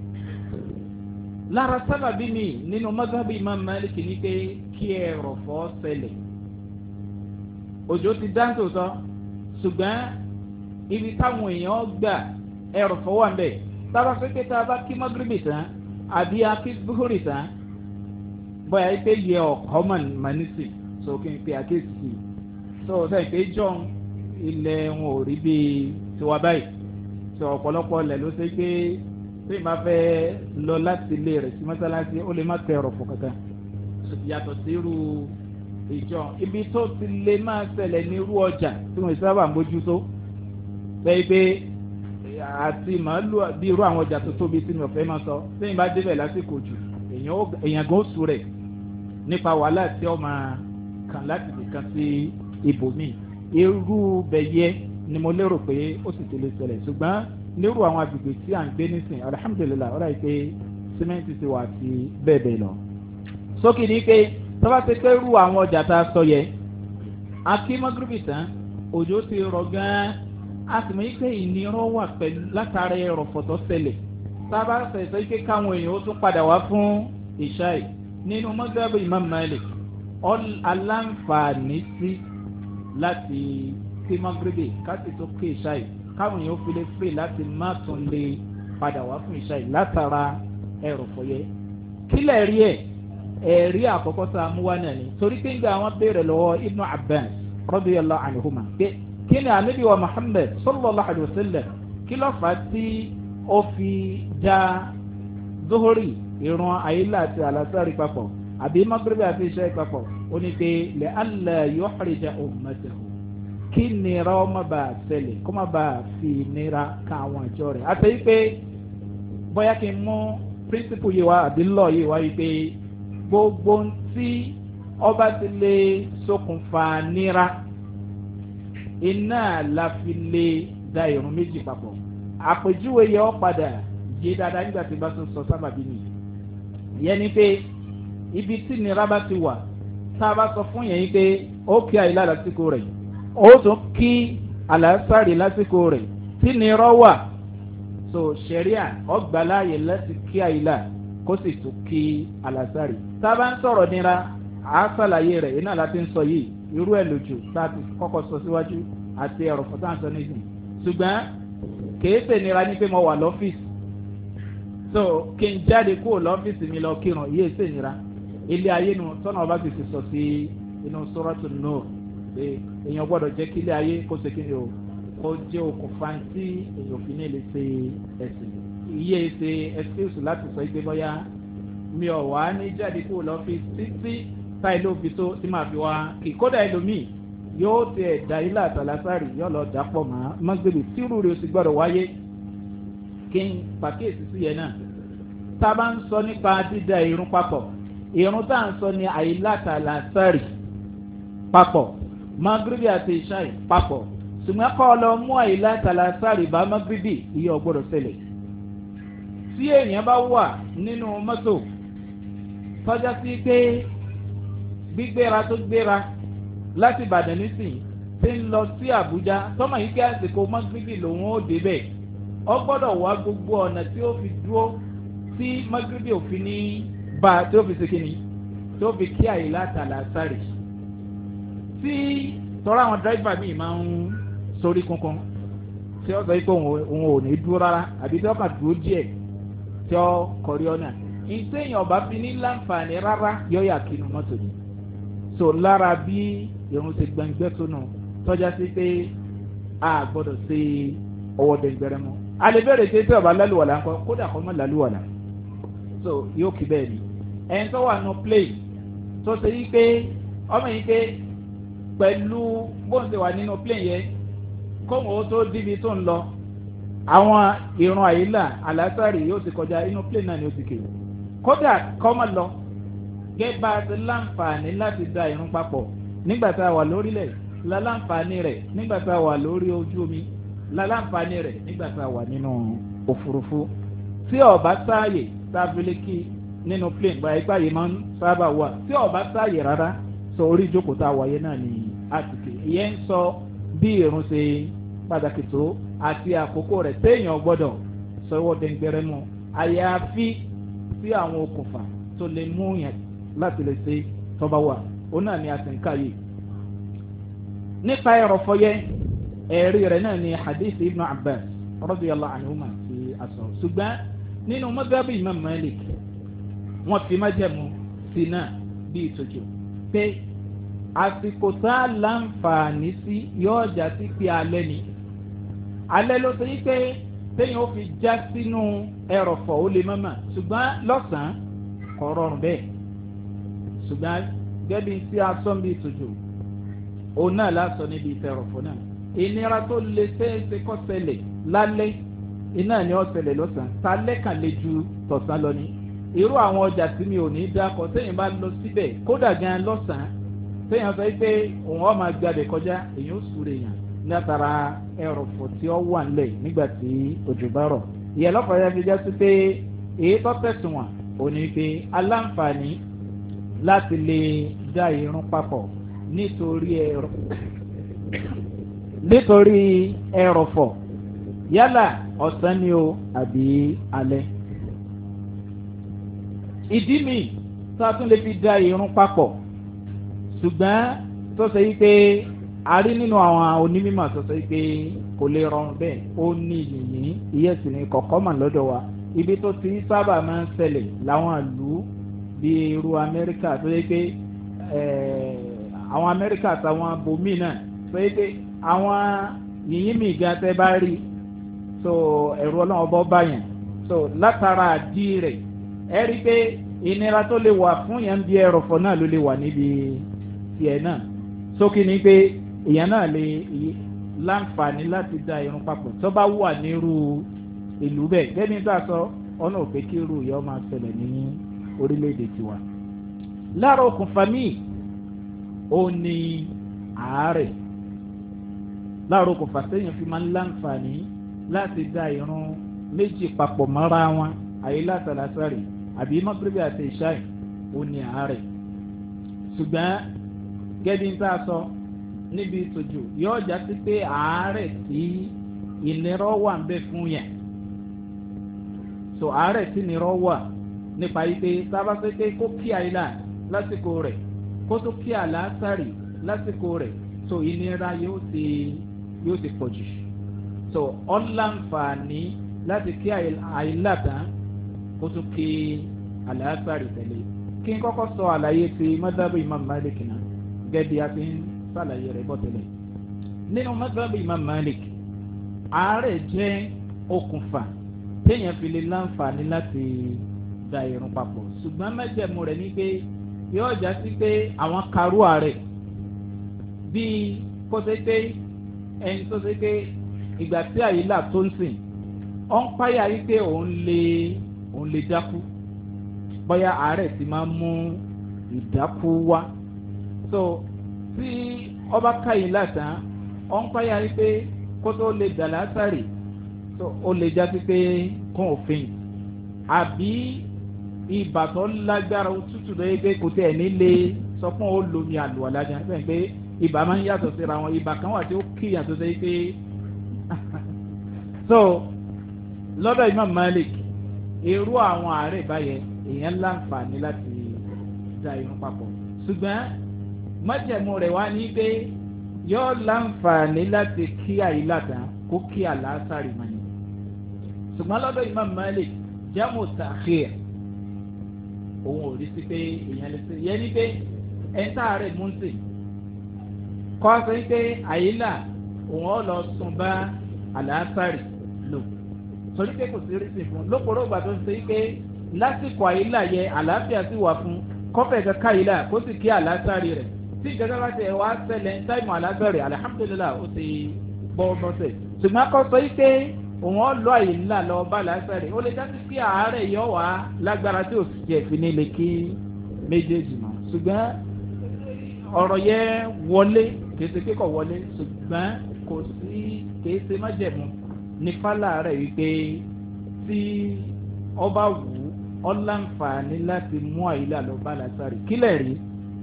lára sábàbí mi nínú mazhabu Imam Malik ní pé kí ẹ̀rọ̀fọ̀ ṣẹlẹ̀ òjò ti dáńtò tán ṣùgbọ́n ibi táwọn èèyàn gbà ẹrù fọwọ́ ń bẹ̀ tába fẹ́ pé tába kí mọ́gírìbì tán àbí akí búhùrì tán bóyá pé yẹ ọ̀kọ́ mọ̀nísì sókè ń pe àkéèsì so sẹ́yìn pé john ilẹ̀ wọn ò rí bíi tiwa báyìí so ọ̀pọ̀lọpọ̀ ilẹ̀ ló ṣe pé tí ìbá fẹ́ lọ láti ilé rẹ̀ sí mọ́sálásí ó lè má tẹ ọ̀rọ̀ fún kankan yàtọ̀ sí irú ìjọ ibi tó ti lè máa ṣẹlẹ̀ ní irú ọjà tí wọ́n sábà mójútó bẹ́ẹ̀ pé àti màálù bí irú àwọn ọjà tó tóbi tí mi ò fẹ́ máa sọ sẹ́yìn bá débẹ̀ lásìkò jù èèyàn gan oṣù rẹ̀ nípa wàhálà tí ó máa kàn láti nìkan sí ibòmíì irú bẹ̀yẹ ni mo lérò pé ó sì ti lè ṣẹlẹ̀ ṣùgbọ́n nírú àwọn agbègbè tí à ń gbé nísìn alihamudulilayi ọ̀rọ̀ yìí pé símẹ́ǹtì ti wà sí bẹ́ẹ̀ bẹ́ẹ̀ lọ. sókè ní pé tọ́ba ti pé rú àwọn ọjà tá a sọ yẹ akí mọ́gírìbì tán òjò ti rọ̀ gan-an a sì mọ̀ pé ìnirọ́ wà pẹ̀lú látara ẹ̀rọ fọ̀tọ̀ ṣẹlẹ̀ sábà sẹ̀sẹ̀ pé káwọn èèyàn ó tún padà wá fún ìṣáì nínú mọ́gírìbì Imam Malik aláǹfààní sí láti kí mọ́gírìbì káti tó kí ìṣáì káwọn èèyàn fi lè fè láti má tún lè padà wá fún ìṣáì látara ẹ̀rọ fọ̀yẹ kílẹ̀ rí ẹ̀rí àkọ́kọ́ tá a mú wá náà ni torí pé nígbà àwọn béèrè lọ́wọ́ Ibn Abbas radiyallahu anhuma pé kí ni ànábì wa Muhammad sallallahu alayhi wa sallam kí ló fà á tí ó fi já zuhuri ìrun àyílà àti àlàsárì papọ̀ àbí magrebi àti ìṣáì papọ̀ ó ní pé la'alla yuhrija ummatahu kí nira ọmọ bá a ṣẹlẹ̀ kó má bá a fi nira ká àwọn àjọ rẹ̀ àti pé bóyá kí n mú píríncípù yìí wá àbí lọ́ọ̀ yìí wá yìí pé gbogbo tí ọba ti lè ṣokùnfà nira iná la fi lè da irun méjì papọ̀ àpèjúwe yẹ ọ́ padà yé dáadáa nígbà tí bá tún sọ sábàbí ni yẹn ni pé ibi tí nira bá ti wà tá a bá sọ fún yẹn yìí pé ó kí àyílá lásìkò rẹ̀ ó tún kí àlàásàrì lásìkò rẹ̀ tí nira wà so sẹ̀ríà ọgbàláyè láti kí àyílá kó sì tún kí àlàásàrì tá a bá ń sọ̀rọ̀ nira àásàlàyé rẹ̀ iná láti ń sọ yìí irú ẹ̀ lójú tá a ti kọ́kọ́ sọ síwájú àti ẹ̀rọ fọ́tà ń sọ nísìn ṣùgbọ́n kèéfè nira ní pé mo wà lọ́fíìsì so kí n jáde kúrò lọ́fíìsì mi lọ kírun yéé ṣe nira ilé ayé nu tọ́nà ọba ti ti sọ sí inú sọ́rọ́tù Nur pé èèyàn gbọ́dọ̀ jẹ́ kí ilé ayé kó ṣe kí ni o kó jẹ́ okùnfà tí èèyàn fi ní lè ṣe ẹ̀sìn iye ṣe excuse láti sọ pé bóyá mi ò wá ní jáde kúrò lọ́fíìsì títí táì ló fi tó tí màá fi wá kí kódà ẹlòmíì yóò tẹ ẹ̀dá ilé àtàlásárì yóò lọ dàpọ̀ mọ́ mọ́gbèlè tírú rẹ̀ ó sì gbọ́dọ̀ wáyé kí n pàkíyèsí sí yẹn náà tá a bá ń sọ nípa dídá irun papọ̀ irun tá à ń sọ ní àyílá àtàlásárì papọ̀ magrebi àti ìṣáì papọ̀ ṣùgbọ́n kọ́ ọ lọ mú àyílá àtàlásárì bá magrebi iye ọgbọ́dọ̀ ṣẹlẹ̀ tí èèyàn bá wà nínú mọ́tò tọ́já sí pé gbígbéra tó gbéra láti Ìbàdàn nísìnyí tí ń lọ sí Àbújá tọ́mọ̀ yìí kí àsìkò magrebi lòun ó débẹ̀ ọ gbọ́dọ̀ wá gbogbo ọ̀nà tí ó fi dúró tí magrebi òfin ní bá tí ó fi ṣe kíni tí ó fi kí àyílá àtàlásárì tí tọ́ra àwọn dírẹ́fà míì máa ń sórí kankan tí ó sọ pé òun ò ní dúró rárá àbí tí ó kà dúró díẹ̀ tí ó kọrí ọ̀nà ìsèyàn ọba fi ní láǹfààní rárá yọ̀ọ̀yà kinu mọ́tò ni so lára bí irun ti gbẹ̀ngbẹ́ tó nù tọ́já sí pé a gbọ́dọ̀ ṣe ọwọ́ dẹ̀ngbẹ̀rẹ̀ mọ́ alẹ́bẹ̀rẹ̀ tí tí ọba lálùwàlà ńkọ́ kódà kọ́ mọ́ lálùwàlà so yóò kí bẹ́ẹ̀ ni ẹni tó wà nù plane tó ṣe yí pé ọmọ yìí pé pẹ̀lú bóun ṣe wà nínú plane yẹn kóhùn ó tó díbi tó ń lọ àwọn ìrun àyílà àlásàrì yóò ti kọjá inú plane náà ni ó ti kéwì kódà kọ́mọ lọ gẹ́gẹ́ bá a ti láǹfààní láti da ìrun papọ̀ nígbà tá a wà lórílẹ̀ la láǹfààní rẹ̀ nígbà tá a wà lórí ojú omi la láǹfààní rẹ̀ nígbà tá a wà nínú òfurufú tí ọba sáàyè sábìlìkì nínú plane báyìí ipá yìí máa ń sábà wà tí ọba sáàyè rárá sọ orí ìjókòó tá a wáyé náà ní àtìkè ìyẹn ń sọ bí ìrun ṣe pàtàkì tó àti àkókò rẹ̀ téèyàn gbọ́dọ̀ sọ ìwọ́ dẹ̀ngbẹ̀rẹ̀ mọ́ àyàfi sí àwọn okùnfà tó lè mú yẹn láti lè ṣe tọ́ba wà ó náà ní àtìǹkà yìí. nípa ẹ̀rọ fọyẹ́ ẹ̀rí rẹ̀ náà ní hadith Ibn Abbas radiyallahu anhuma ti àṣọ ṣùgbọ́n nínú madhhab Imam Malik wọ́n fi májẹ̀mú sí náà bí ìtọ́jú pé àsìkò tá a láǹfààní sí yóò já sí pé alẹ́ ni alẹ́ ló ṣe pé téèyàn ó fi já sínú ẹrọ̀fọ̀ ó lè mọ́mọ́ ṣùgbọ́n lọ́sàn-án kò rọrùn bẹ́ẹ̀ ṣùgbọ́n gẹ́bí tí a sọ bí ìtòjò òun náà lásọ níbi ìtẹ̀rọ̀fọ̀ náà ìnira tó lè ṣeéṣe kó ṣẹlẹ̀ lálẹ́ iná ni ó ṣẹlẹ̀ lọ́sàn-án talẹ́ kàn lè ju tọ̀sán lọ ní irú àwọn ọjà tí mi ò ní dákọ̀ téèyàn bá lọ síbẹ̀ kódà gan lọ́sàn-án téèyàn sọ pé òun ọ̀ máa gbàdé kọjá èyàn ó súre yàn látara ẹrọ̀fọ̀ tí ó wà nílẹ̀ nígbà tí òjò bá rọ̀ ìyẹn lọ́fọ̀ọ́ yẹn fi jẹ́ sí pé èyí tó tẹ̀sùn wọn ò ní pé aláǹfààní láti lè dá irun papọ̀ nítorí ẹrọ̀fọ̀ yálà ọ̀sán ni o àbí alẹ́. ìdí mi tó a tún lè fi dá irun papọ̀ ṣùgbọ́n tó ṣe yí pé a rí nínú àwọn onímọ̀ tó ṣe yí pé kò lè rọrùn bẹ́ẹ̀ ó ní yìnyín ìyẹ́sì ní kọ̀kọ́ mà lọ́dọ̀ wa ibi tó ti sábà máa ń ṣẹlẹ̀ láwọn ìlú bíi irú amẹ́ríkà tó yẹ pé àwọn amẹ́ríkà àtàwọn bòmíì náà tó yẹ pé àwọn yìnyín mi gan tẹ́ bá rí so ẹ̀rù ọlọ́run bọ́ báyẹn so látara àdí rẹ̀ ẹ rí pé ìnira tó lè wà fún yẹn bí ẹrọ̀fọ̀ náà ló lè wà níbi tiẹ̀ náà sókè ní pé èèyàn náà lè láǹfààní láti dá irun papọ̀ tó bá wà nírú ìlú bẹ́ẹ̀ gẹ́gẹ́ bí a sọ ọ̀nà òpè kí irú ìyá máa ṣẹlẹ̀ ní orílẹ̀-èdè tiwa. lára okùnfà míì ó ní àárẹ̀ lára okùnfà sẹ́yìn fi máa ń láǹfààní láti dá irun méjì papọ̀ mọ́ra wọn àyílá tàlásàrì àbí mọ́gíríbì àti ìṣáì ó ní àárẹ̀ ṣùgbọ́n gẹ́gẹ́ bí a sọ níbi ìtọ́jú yóò já sí pé àárẹ̀ tí ìnira wà ń bẹ fún yẹn so àárẹ̀ tí ìnira wà nípa yìí pé sábà pé pé kó kí àyílà lásìkò rẹ̀ kó tó kí àlásàrì lásìkò rẹ̀ so ìnira yóò ti pọ̀ jù so ọ̀làǹfààní láti kí àyílà tán kó tó kí àlásàrì tẹ̀lé kí n kọ́kọ́ sọ àlàyé ti mọ́dábù Imam Malik náà gẹ́gẹ́ bí a ti ń sàlàyé rẹ̀ bọ́ tẹ́lẹ̀ nínú mọ́dábù Imam Malik àárẹ̀ jẹ́ okùnfà téèyàn fi lè láǹfààní láti da irun papọ̀ ṣùgbọ́n mẹ́jẹ̀mú rẹ̀ ní pé yóò já sí pé àwọn karú àárẹ̀ bíi kó ṣe pé ẹni tó ṣe pé ìgbà tí àyílà tó ń sìn ọ̀ ń páyà yí pé òun lè dákú bóyá àárẹ̀ ti máa ń mú ìdákú wá so tí ọba káyìn látàn ọ̀ ń páyà yí pé kó tó lè dà látàrí so ó lè já sí pé kún òfin àbí ibà tó lágbára òtútù lóye pé kò tẹ̀ nílé sọ fún ó lomi àlùwàlá jẹ́ sẹ́yìn pé ibà máa ń yàtọ̀ síra wọn ibà kan wà tí ó kíyàn tó sẹ́yìn pé so lọ́dọ̀ Imam Malik irú àwọn àárẹ̀ báyẹn èèyàn láǹfààní láti da irun papọ̀ ṣùgbọ́n májẹ̀mú rẹ̀ wá ní pé yóò láǹfààní láti kí àyílà tán kó kí àlàásàrì mọ́ ni ṣùgbọ́n lọ́dọ̀ Imam Malik jamu ta'khir òun ò rí sí pé èèyàn lè ṣe yẹn ní pé ẹ̀ńtà rẹ̀ mú sí kọ́ sọ pé àyílà òun ọ̀ lọ sùn bá àlàásàrì lò torí pé kò sí rí sí fún lóporó gbà tó ń ṣe pé lásìkò àyílà yẹ àlàáfíà sì wà fún kọ́fẹ̀ kankan àyílà kó sì kí àlàásàrì rẹ̀ tí ìjọba bá ti wá ṣẹlẹ̀ táìmù àlàásàrì alihamudulilayi ó ti bọ́ bọ́sẹ̀ ṣùgbọ́n kọ́ sọ pé òun ọ̀ lọ àyílà lọ bá àlàásàrì ó lè dájú pé àárẹ̀ yọ wá lágbára tí ò sì jẹ́ ìfini lè kí méjèèjì mọ́ ṣùgbọ́n ọ̀rọ̀ yẹn wọlé kìí ṣe kíkọ̀ wọlé ṣùgbọ́n kò sí kìí ṣe májẹ̀mú ní fálà rẹ̀ wípé tí ọba wù ọ́ láǹfààní láti mú àyílà lọ bá àlàásàrì kílẹ̀ rí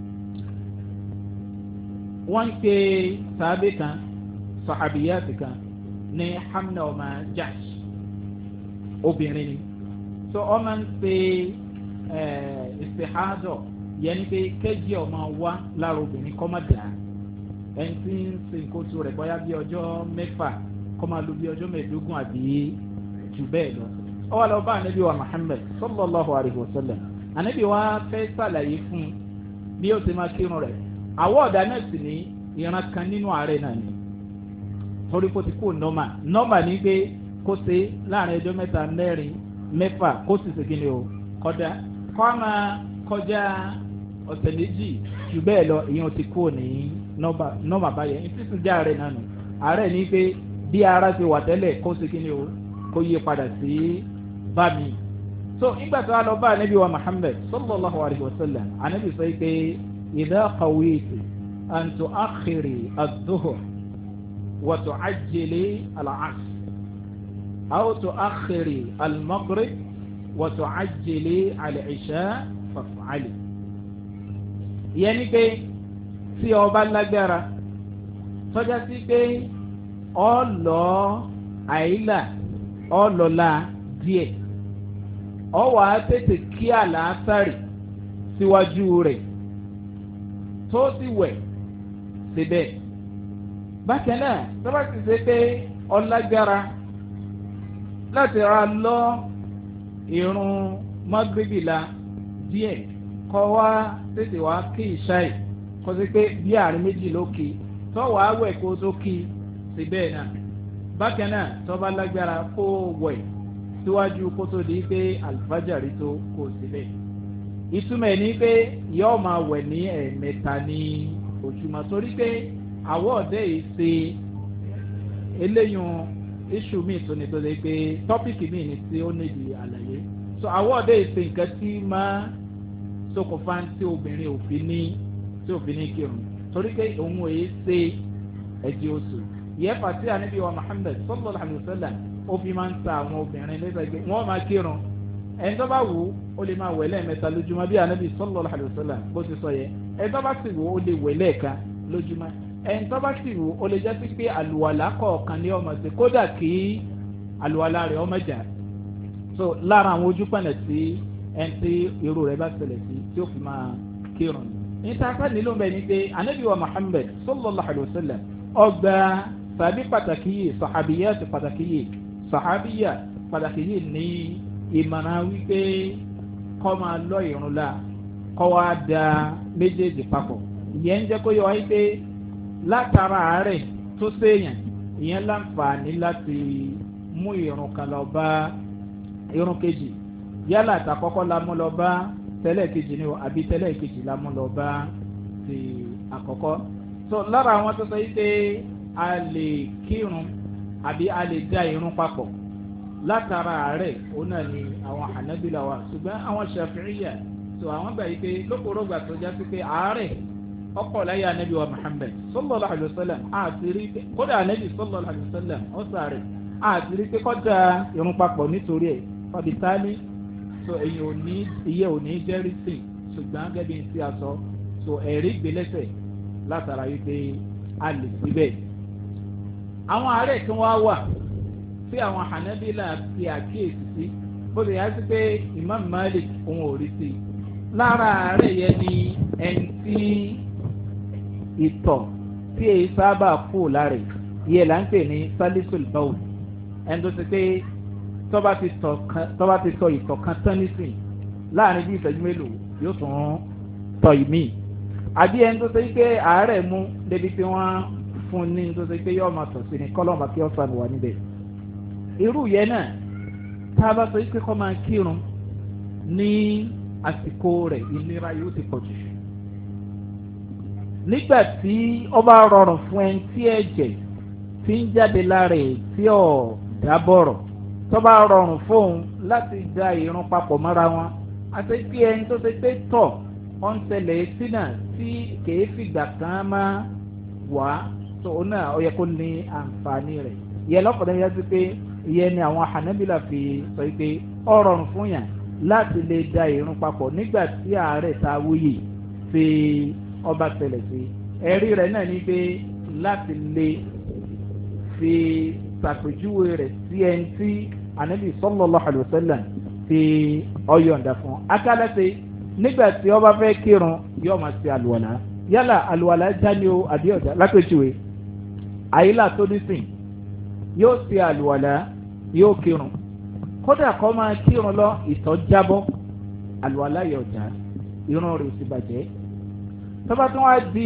wọ́n ń pe sàábé kan sàhábìyàtì kan ní Hamna ọmọ Jahsh obìnrin ni so ọmọ ń pe istihadọ yẹn ni pé kẹ́jì ọmọ wa lára obìnrin kọ́ máa dà ẹni tí ń sin kóso rẹ̀ bóyá bí ọjọ́ mẹ́fà kọ́ máa lo bí ọjọ́ mẹ́ẹ̀ẹ́dógún àbí jù bẹ́ẹ̀ lọ. ó wà lọ bá anabi wa Muhammad sallallahu alayhi wa sallam anabi wa fẹ́ sàlàyé fún bí ó ti máa kírun rẹ̀ àwọ̀ ọ̀dà náà sì ní ìran kan nínú ààrẹ náà ni torí kó ti kó nọ́mà ní pé kó ṣe láàrin ọjọ́ mẹ́ta mẹ́rin mẹ́fà kó sì ṣe kíni o kọ́dá kọ́ máa kọjá ọ̀sẹ̀ méjì jù bẹ́ẹ̀ lọ ìyẹn ti kó ní nọ́mà báyẹn ìfísùn já ààrẹ náà nù ààrẹ ní pé bí ara ṣe wà tẹ́lẹ̀ kó ṣe kíni o kó yí padà sí bá mi. so ìgbà tó a lọ bá anabi wa Muhammad sallallahu alayhi wa sallam anabi sọ pé idha qawiti an tu'akhiri ad-dhuhr wa tu'ajjili al-'asr aw tu'akhiri al-maghrib wa tu'ajjili al-'isha faf'ali. ìyẹn ni pé tí ó bá lágbára tọ́já sí pé ọlọ́ àìlà ọlọ́lá díẹ̀ ọwọ́ àtètè kí àlàásàrì síwájú rẹ̀ tó sì wẹ̀ síbẹ̀. bákan náà tọ́ba ti ṣe pé ọlágbára láti ra lọ irun mọ́gbébìlà díẹ̀ kọ́ wá tètè wá kí ìṣáì kọ́ sí pé bí àárín méjì ló kí tọ́wọ́ àwẹ̀ kó tó kí síbẹ̀ náà. bákan náà tọ́ba lágbára kó wẹ̀ síwájú kó tó di pé àlùfájàrí tó kó síbẹ̀. ìtumọ̀ ẹ̀ ní pé yóò máa wẹ̀ ní ẹ̀ẹ̀mẹ́ta ní ojúmọ́ torí pé àwọ̀ ọ̀dẹ́ yìí ṣe eléyìí iṣu míì tó ní tó lè pé tọ́pìkì míì ní tí ó níbi àlàyé. so àwọ̀ ọ̀dẹ́ yìí ṣe nǹkan tí máa ṣokùnfà tí obìnrin òfin ní kírun torí pé òun ò yé ṣe ẹ̀jẹ̀ oṣù. yẹ fàtí ànábì wa Muhammad sallallahu alayhi wa sallam ó fi máa ń ta àwọn obìnrin lẹ́sẹ̀ wọ́n máa kírun ẹni tó bá wù ú ó lè máa wẹ̀ lẹ́ẹ̀mẹ́ta lójúmọ́ bí ànábì sallallahu alayhi wa sallam bó ti sọ yẹ ẹni tó bá sì wù ú ó lè wẹ̀ lẹ́ẹ̀kan lójúmọ́ ẹni tó bá sì wù ú ó lè jẹ́ sí pé àlùwàlá kọ̀ọ̀kan ní ọmọ sí kódà kí àlùwàlá rẹ̀ ọmọ jà so lára àwọn ojú pẹ̀lẹ̀ tí ẹni tí irú rẹ̀ bá ṣẹlẹ̀ sí tí ó fi máa kírun ní tàkà nílò bẹ́ẹ̀ ni pé ànábì wa Muhammad sallallahu alayhi wa sallam ọgbà tàbí pàtàkì yìí sàhábíyà pàtàkì yìí ní ìmọ̀ràn wípé kọ́ máa lọ ìrun la kọ́ wá da méjèèjì papọ̀ ìyẹn ń jẹ́ kó yọ wáyé pé látara àárẹ̀ tó séèyàn ìyẹn láǹfààní láti mú ìrun kan lọ bá ìrun kejì yálà àtàkọ́kọ́ la mú lọ bá tẹ́lẹ̀ kejì ni o àbí tẹ́lẹ̀ kejì la mú lọ bá ti àkọ́kọ́ so lára àwọn tó sọ yìí pé a lè kírun àbí a lè dá irun papọ̀ látara àárẹ̀ òun náà ni àwọn Hanabila wa ṣùgbọ́n àwọn Shafi'iyya tó àwọn gbà yìí pé lókòrógbà tó já sí pé àárẹ̀ ọkọ̀ láyé anabi wa Muhammad sallallahu alayhi wa sallam àtìrí pé kódà anabi sallallahu alayhi wa sallam ó sáré àtìrí pé kọjá irun papọ̀ nítorí ẹ̀ fàbítálí so èyí ò ní iye ò ní jẹ́rìí sí ṣùgbọ́n gẹ́gẹ́ bí n ti sọ so ẹ̀rí gbélẹ́sẹ̀ látara yìí pé a lè síbẹ̀. àwọn àárẹ̀ tí wọ́n wà tí àwọn Hanabila fi àkíyèsí sí bó ti yá sí pé Imam Malik òun ò rí sí i lára àárẹ̀ yẹn ni ẹni tí ìtọ̀ tí èyí sábà kú lára yẹ là ń pè ní salisul bawl ẹni tó ti pé tọ́ba ti tọ̀ ìtọ̀ kan tán nísìn láàrin bí ìṣẹ́jú mélòó yóò tún tọ̀ ìmíì àbí ẹni tó ṣe pé àárẹ̀ mú débi pé wọ́n fún ní tó ṣe pé yóò máa tọ̀ sí ni kọ́lọ́mà kí ọ̀sán wà níbẹ̀. irú yẹn náà tá a bá sọ pé kọ́ máa kírun ní àsìkò rẹ̀ ìnira yóò ti pọ̀ jù. nígbà tí ó bá rọrùn fún ẹni tí ẹ̀jẹ̀ ti ń jáde lára ẹ̀ tí ò dábọ̀rọ̀ tó bá rọrùn fóun láti da ìrun papọ̀ mọ́ra wọn àti pé ẹni tó ṣe pé tọ̀ wọ́n ń tẹ̀lé sínà tí kìí fìgbà kan máa wá tó náà ó yẹ kó ní àǹfààní rẹ̀ ìyẹn lọ́kọ̀ọ́dá yẹ sí pé ìyẹn ni àwọn Hanabila fi sọ pé ó rọrùn fún yàn láti lè da ìrun papọ̀ nígbà tí àárẹ̀ ta wúyì fi ọba tẹ̀lẹ̀ sí ẹ̀rí rẹ̀ náà ní pé láti lè fi ṣàpèjúwe rẹ̀ sí ẹni tí Ànábì sallallahu alaihi wasallam fi ọyọ̀ǹda fún akálẹ́sẹ̀ nígbà tí ó bá fẹ́ kírun yóò máa ṣe àlùwàlá yálà àlùwàlá jáde o àbí ọ̀dà lápèjúwe àyílà tó nísìn yóò ṣe àlùwàlá yóò kírun kódà kó máa kírun lọ ìtọ̀ jábọ́ àlùwàlá yóò já irun rẹ̀ sì bàjẹ́ tọ́ba tún wá di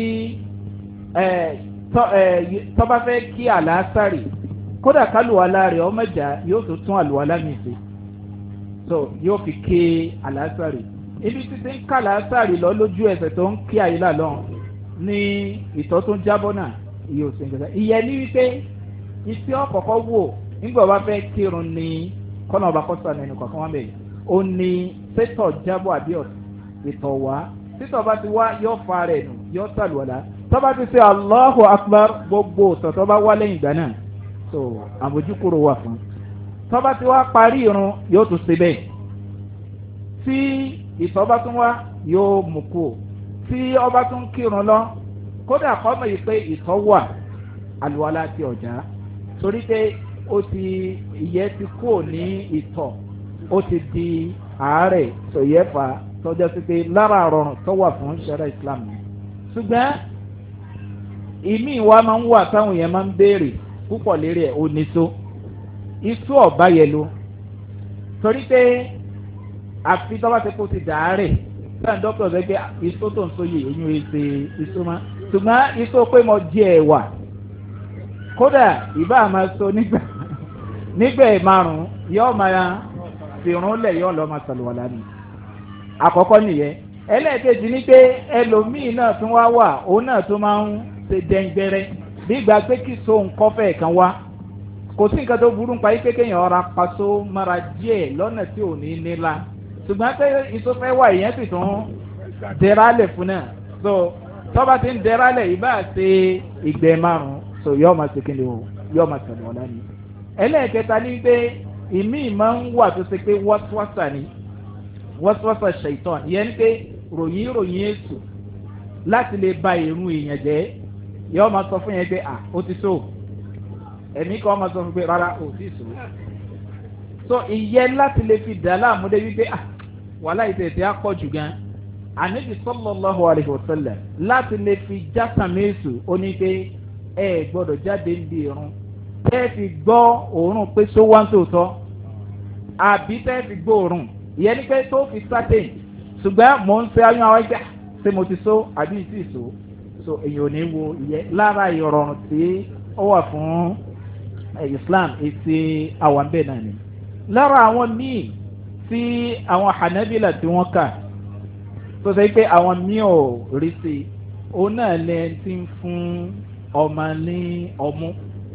tọ́ba fẹ́ kí àlàásàrì kódà kálùwàlá rẹ̀ ọmọdé yóò tó tún àlùwàlá mi ṣe so yóò fi ké àlàásàrì ibi títí ń ká àlàásàrì lọ lójú ẹsẹ̀ tó ń kí àyílà lọ ní ìtọ́ tó ń jábọ́ náà iye òsè nǹkan ìyẹn ní wípé iṣẹ́ ọ̀kọ̀ọ̀kọ̀ wò nígbà wọ́n bá fẹ́ kírun ní kọ́nà ọba kọ́sà nínú kọ̀ọ̀kan wọn bẹ̀rẹ̀ ó ní sétọ̀ jábọ̀ àbí ìtọ̀ wá títọ̀ bá ti wá yóò fa rẹ̀ nù yóò sàlùwàlá tọ́ba ti ṣe Allahu Akbar gbogbo tọ̀tọ̀ bá wá lẹ́yìn ìgbà náà so àmójúkúrò wà fún tọ́ba ti wá parí irun yóò tún ṣe bẹ́ẹ̀ tí ìtọ̀ bá tún wá yóò mú kú tí ọba tún kírun lọ kódà kọ́mọ̀ yìí pé ìtọ̀ wà àlùwàlá ti ọ̀já torí pé ó ti ìyẹ́ ti kú ní ìtọ̀ ó ti di àárẹ̀ sòyẹ́fà tọ́jọ́ sí pé lára àrọ̀rùn tó wà fún ṣẹ̀rẹ̀ Islam ni ṣùgbọ́n ìmí ìwà máa ń wà táwọn yẹn máa ń béèrè púpọ̀ lérí ẹ̀ oníṣó iṣu ọ̀bá yẹn ló torí pé àfi tọ́ba ti kó ti dàárẹ̀ sáà dọ́kítọ̀ sọ pé iṣu tó ń sóye èyí ò ṣe iṣu mọ́ ṣùgbọ́n iṣu pé mo jẹ ẹ̀wà kódà ìbá máa so nígbà márùn-ún yóò máa fìrún lẹ̀ yóò lọ́ọ́ máa sàlùwàlá ni àkọ́kọ́ nìyẹn ẹlẹ́ẹ̀kejì ni pé ẹlòmíì náà tún wá wà òun náà tún máa ń ṣe dẹ́ngbẹ́rẹ́ bí ìgbà pé kí so nǹkan fẹ́ kan wá kò sí nǹkan tó burú nípa yí pé kéèyàn ọ̀ra paṣọ mara díẹ̀ lọ́nà tí ò ní nílá ṣùgbọ́n pé ìsọfẹ́ wà ìyẹn sì tún dẹ́rálẹ̀ fún náà so tọ́ba ti ń dẹ́rálẹ̀ ìbá ṣe ìgbẹ́ márùn-ún so yọ́ọ́ máa ṣe kí ni o yọ́ọ́ máa ṣàlùwọ̀ lánìí ẹlẹ́ẹ̀kẹta ni pé ìmí máa ń wà tó ṣe pé wọ́swọ́sà ni wọ́swọ́sà ṣèitán ìyẹn ni pé ròyìn ètò láti lè ba ìrun èèyàn jẹ́ yọ́ọ́ máa sọ fún yẹn pé ó ti so ẹ̀mí kan máa sọ fún pé rárá ò tí so so ìyẹn láti lè fi dà láàmú dé wípé wàhálà ìtẹ̀tẹ̀ á pọ̀ jù gan àníbi sallallahu alaihi wasallam láti lè fi jásà méṣù ó ní pé ẹ gbọ́dọ̀ jáde níbi ìrun tẹ́ fi gbọ́ òórùn pé só wá ń tòótọ́ àbí tẹ́ fi gbọ́ òórùn ìyẹn ni pé tó fi sátẹ̀ ṣùgbọ́n mò ń fẹ́ ayún àwọn ẹgbẹ́ ṣé mo ti so àbí ìtì so èyàn ò ní wo ìyẹn lára ìrọ̀rùn tí ó wà fún Islam ètí àwọn bẹ́ẹ̀ náà ni lára àwọn míì tí àwọn Hanabila tí wọ́n kà tó sọ pé àwọn míì ò rí sí òun náà lẹ́yìn tí ń fún ọmọ ní ọmú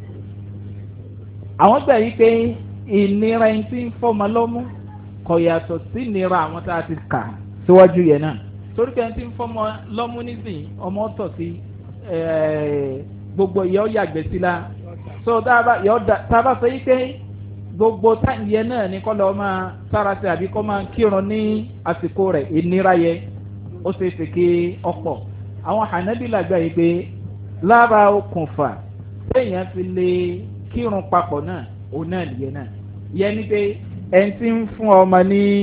àwọn gbà yí pé ìnira ẹni tí ń fọmọ lọ́mú kò yàtọ̀ sí ìnira àwọn tá a ti kà síwájú yẹn náà torí pé ẹni tí ń fọmọ lọ́mú nísìnyí ọmọ tọ̀ sí gbogbo ìyá ọ̀yàgbẹ́ sí la so tá a bá sọ yí pé gbogbo táyìyẹ náà ní kọ́ lọ́ọ́ máa sára sí àbí kọ́ máa kírun ní àsìkò rẹ̀ ìnira yẹ ó ṣe é ṣe kí ọ̀pọ̀ àwọn Hanabila gbà yí pé lára okùnfà téèyàn fi lè kírun papọ̀ náà òun náà nìyẹn náà yẹn ni pé ẹni tí ń fún ọmọ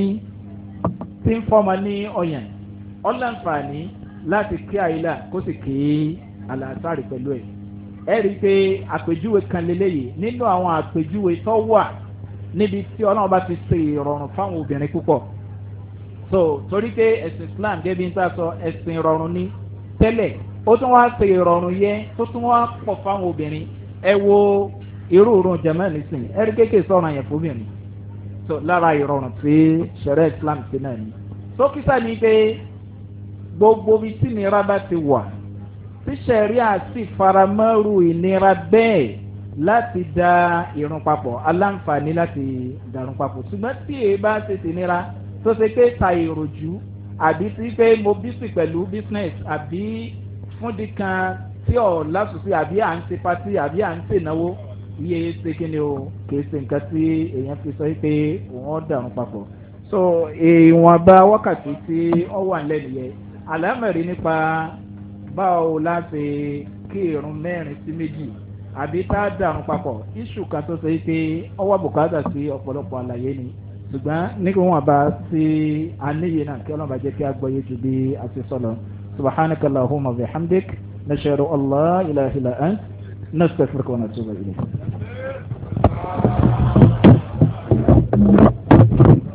ní ọyàn ọlànfààní láti kí àyílà kó sì kí àlàásàrì pẹ̀lú ẹ̀ ẹ rí i pé àpèjúwe kan lélẹ́yìí nínú àwọn àpèjúwe tó wà níbi tí ọlọ́run bá ti ṣe ìrọ̀rùn fáwọn obìnrin púpọ̀ so torí pé ẹ̀sìn Islam gẹ́gẹ́ bí n ta sọ ẹ̀sìn ìrọ̀rùn ní tẹ́lẹ̀ ó tún wá ṣe ìrọ̀rùn yẹn tó tún wá pọ̀ fáwọn obìnrin ẹ wo irú òórùn jẹ̀mọ́ nísìn ẹ rí kéèké sọ̀rọ̀ yẹn fún obìnrin so lára ìrọ̀rùn tí ṣẹ̀rẹ̀ Islam ti náà ni sókítà ni pé gbogbo bí tí ìnira bá ti wà tí ṣẹ̀rí àti faramọ́rù ìnira bẹ́ẹ̀ láti da ìrun papọ̀ aláǹfààní láti dàrún papọ̀ ṣùgbọ́n tí èyí bá ṣe ti nira tó ṣe pé ta ìròjú àbí tí pé mo bísí pẹ̀lú business àbí fúndi kan tí ọ̀ lásùsí àbí à ń ṣe pátí àbí à ń ṣe náwó iye ṣe kí ni o kì í ṣe nǹkan tí èèyàn fi sọ pé òun dàrún papọ̀ so ìwọ̀nba wákàtí tí ó wà lẹ́nu yẹn àlámọ̀rí nípa báwo láti kí irun mẹ́rin sí méjì àbí tá a dàrún papọ̀ iṣu kan tó ṣe pé ọwọ́ bùkátà sí ọ̀pọ̀lọpọ̀ àlàyé ni ṣùgbọ́n nígbà wọn bá sí àníyè náà kí ọlọ́run bá jẹ́ kí a gbọ́ yé ju bí a ti sọ̀rọ̀ subhanaka allahumma wa bihamdik nashhadu an la ilaha illa ant nastaghfiruka wa natubu ilayk.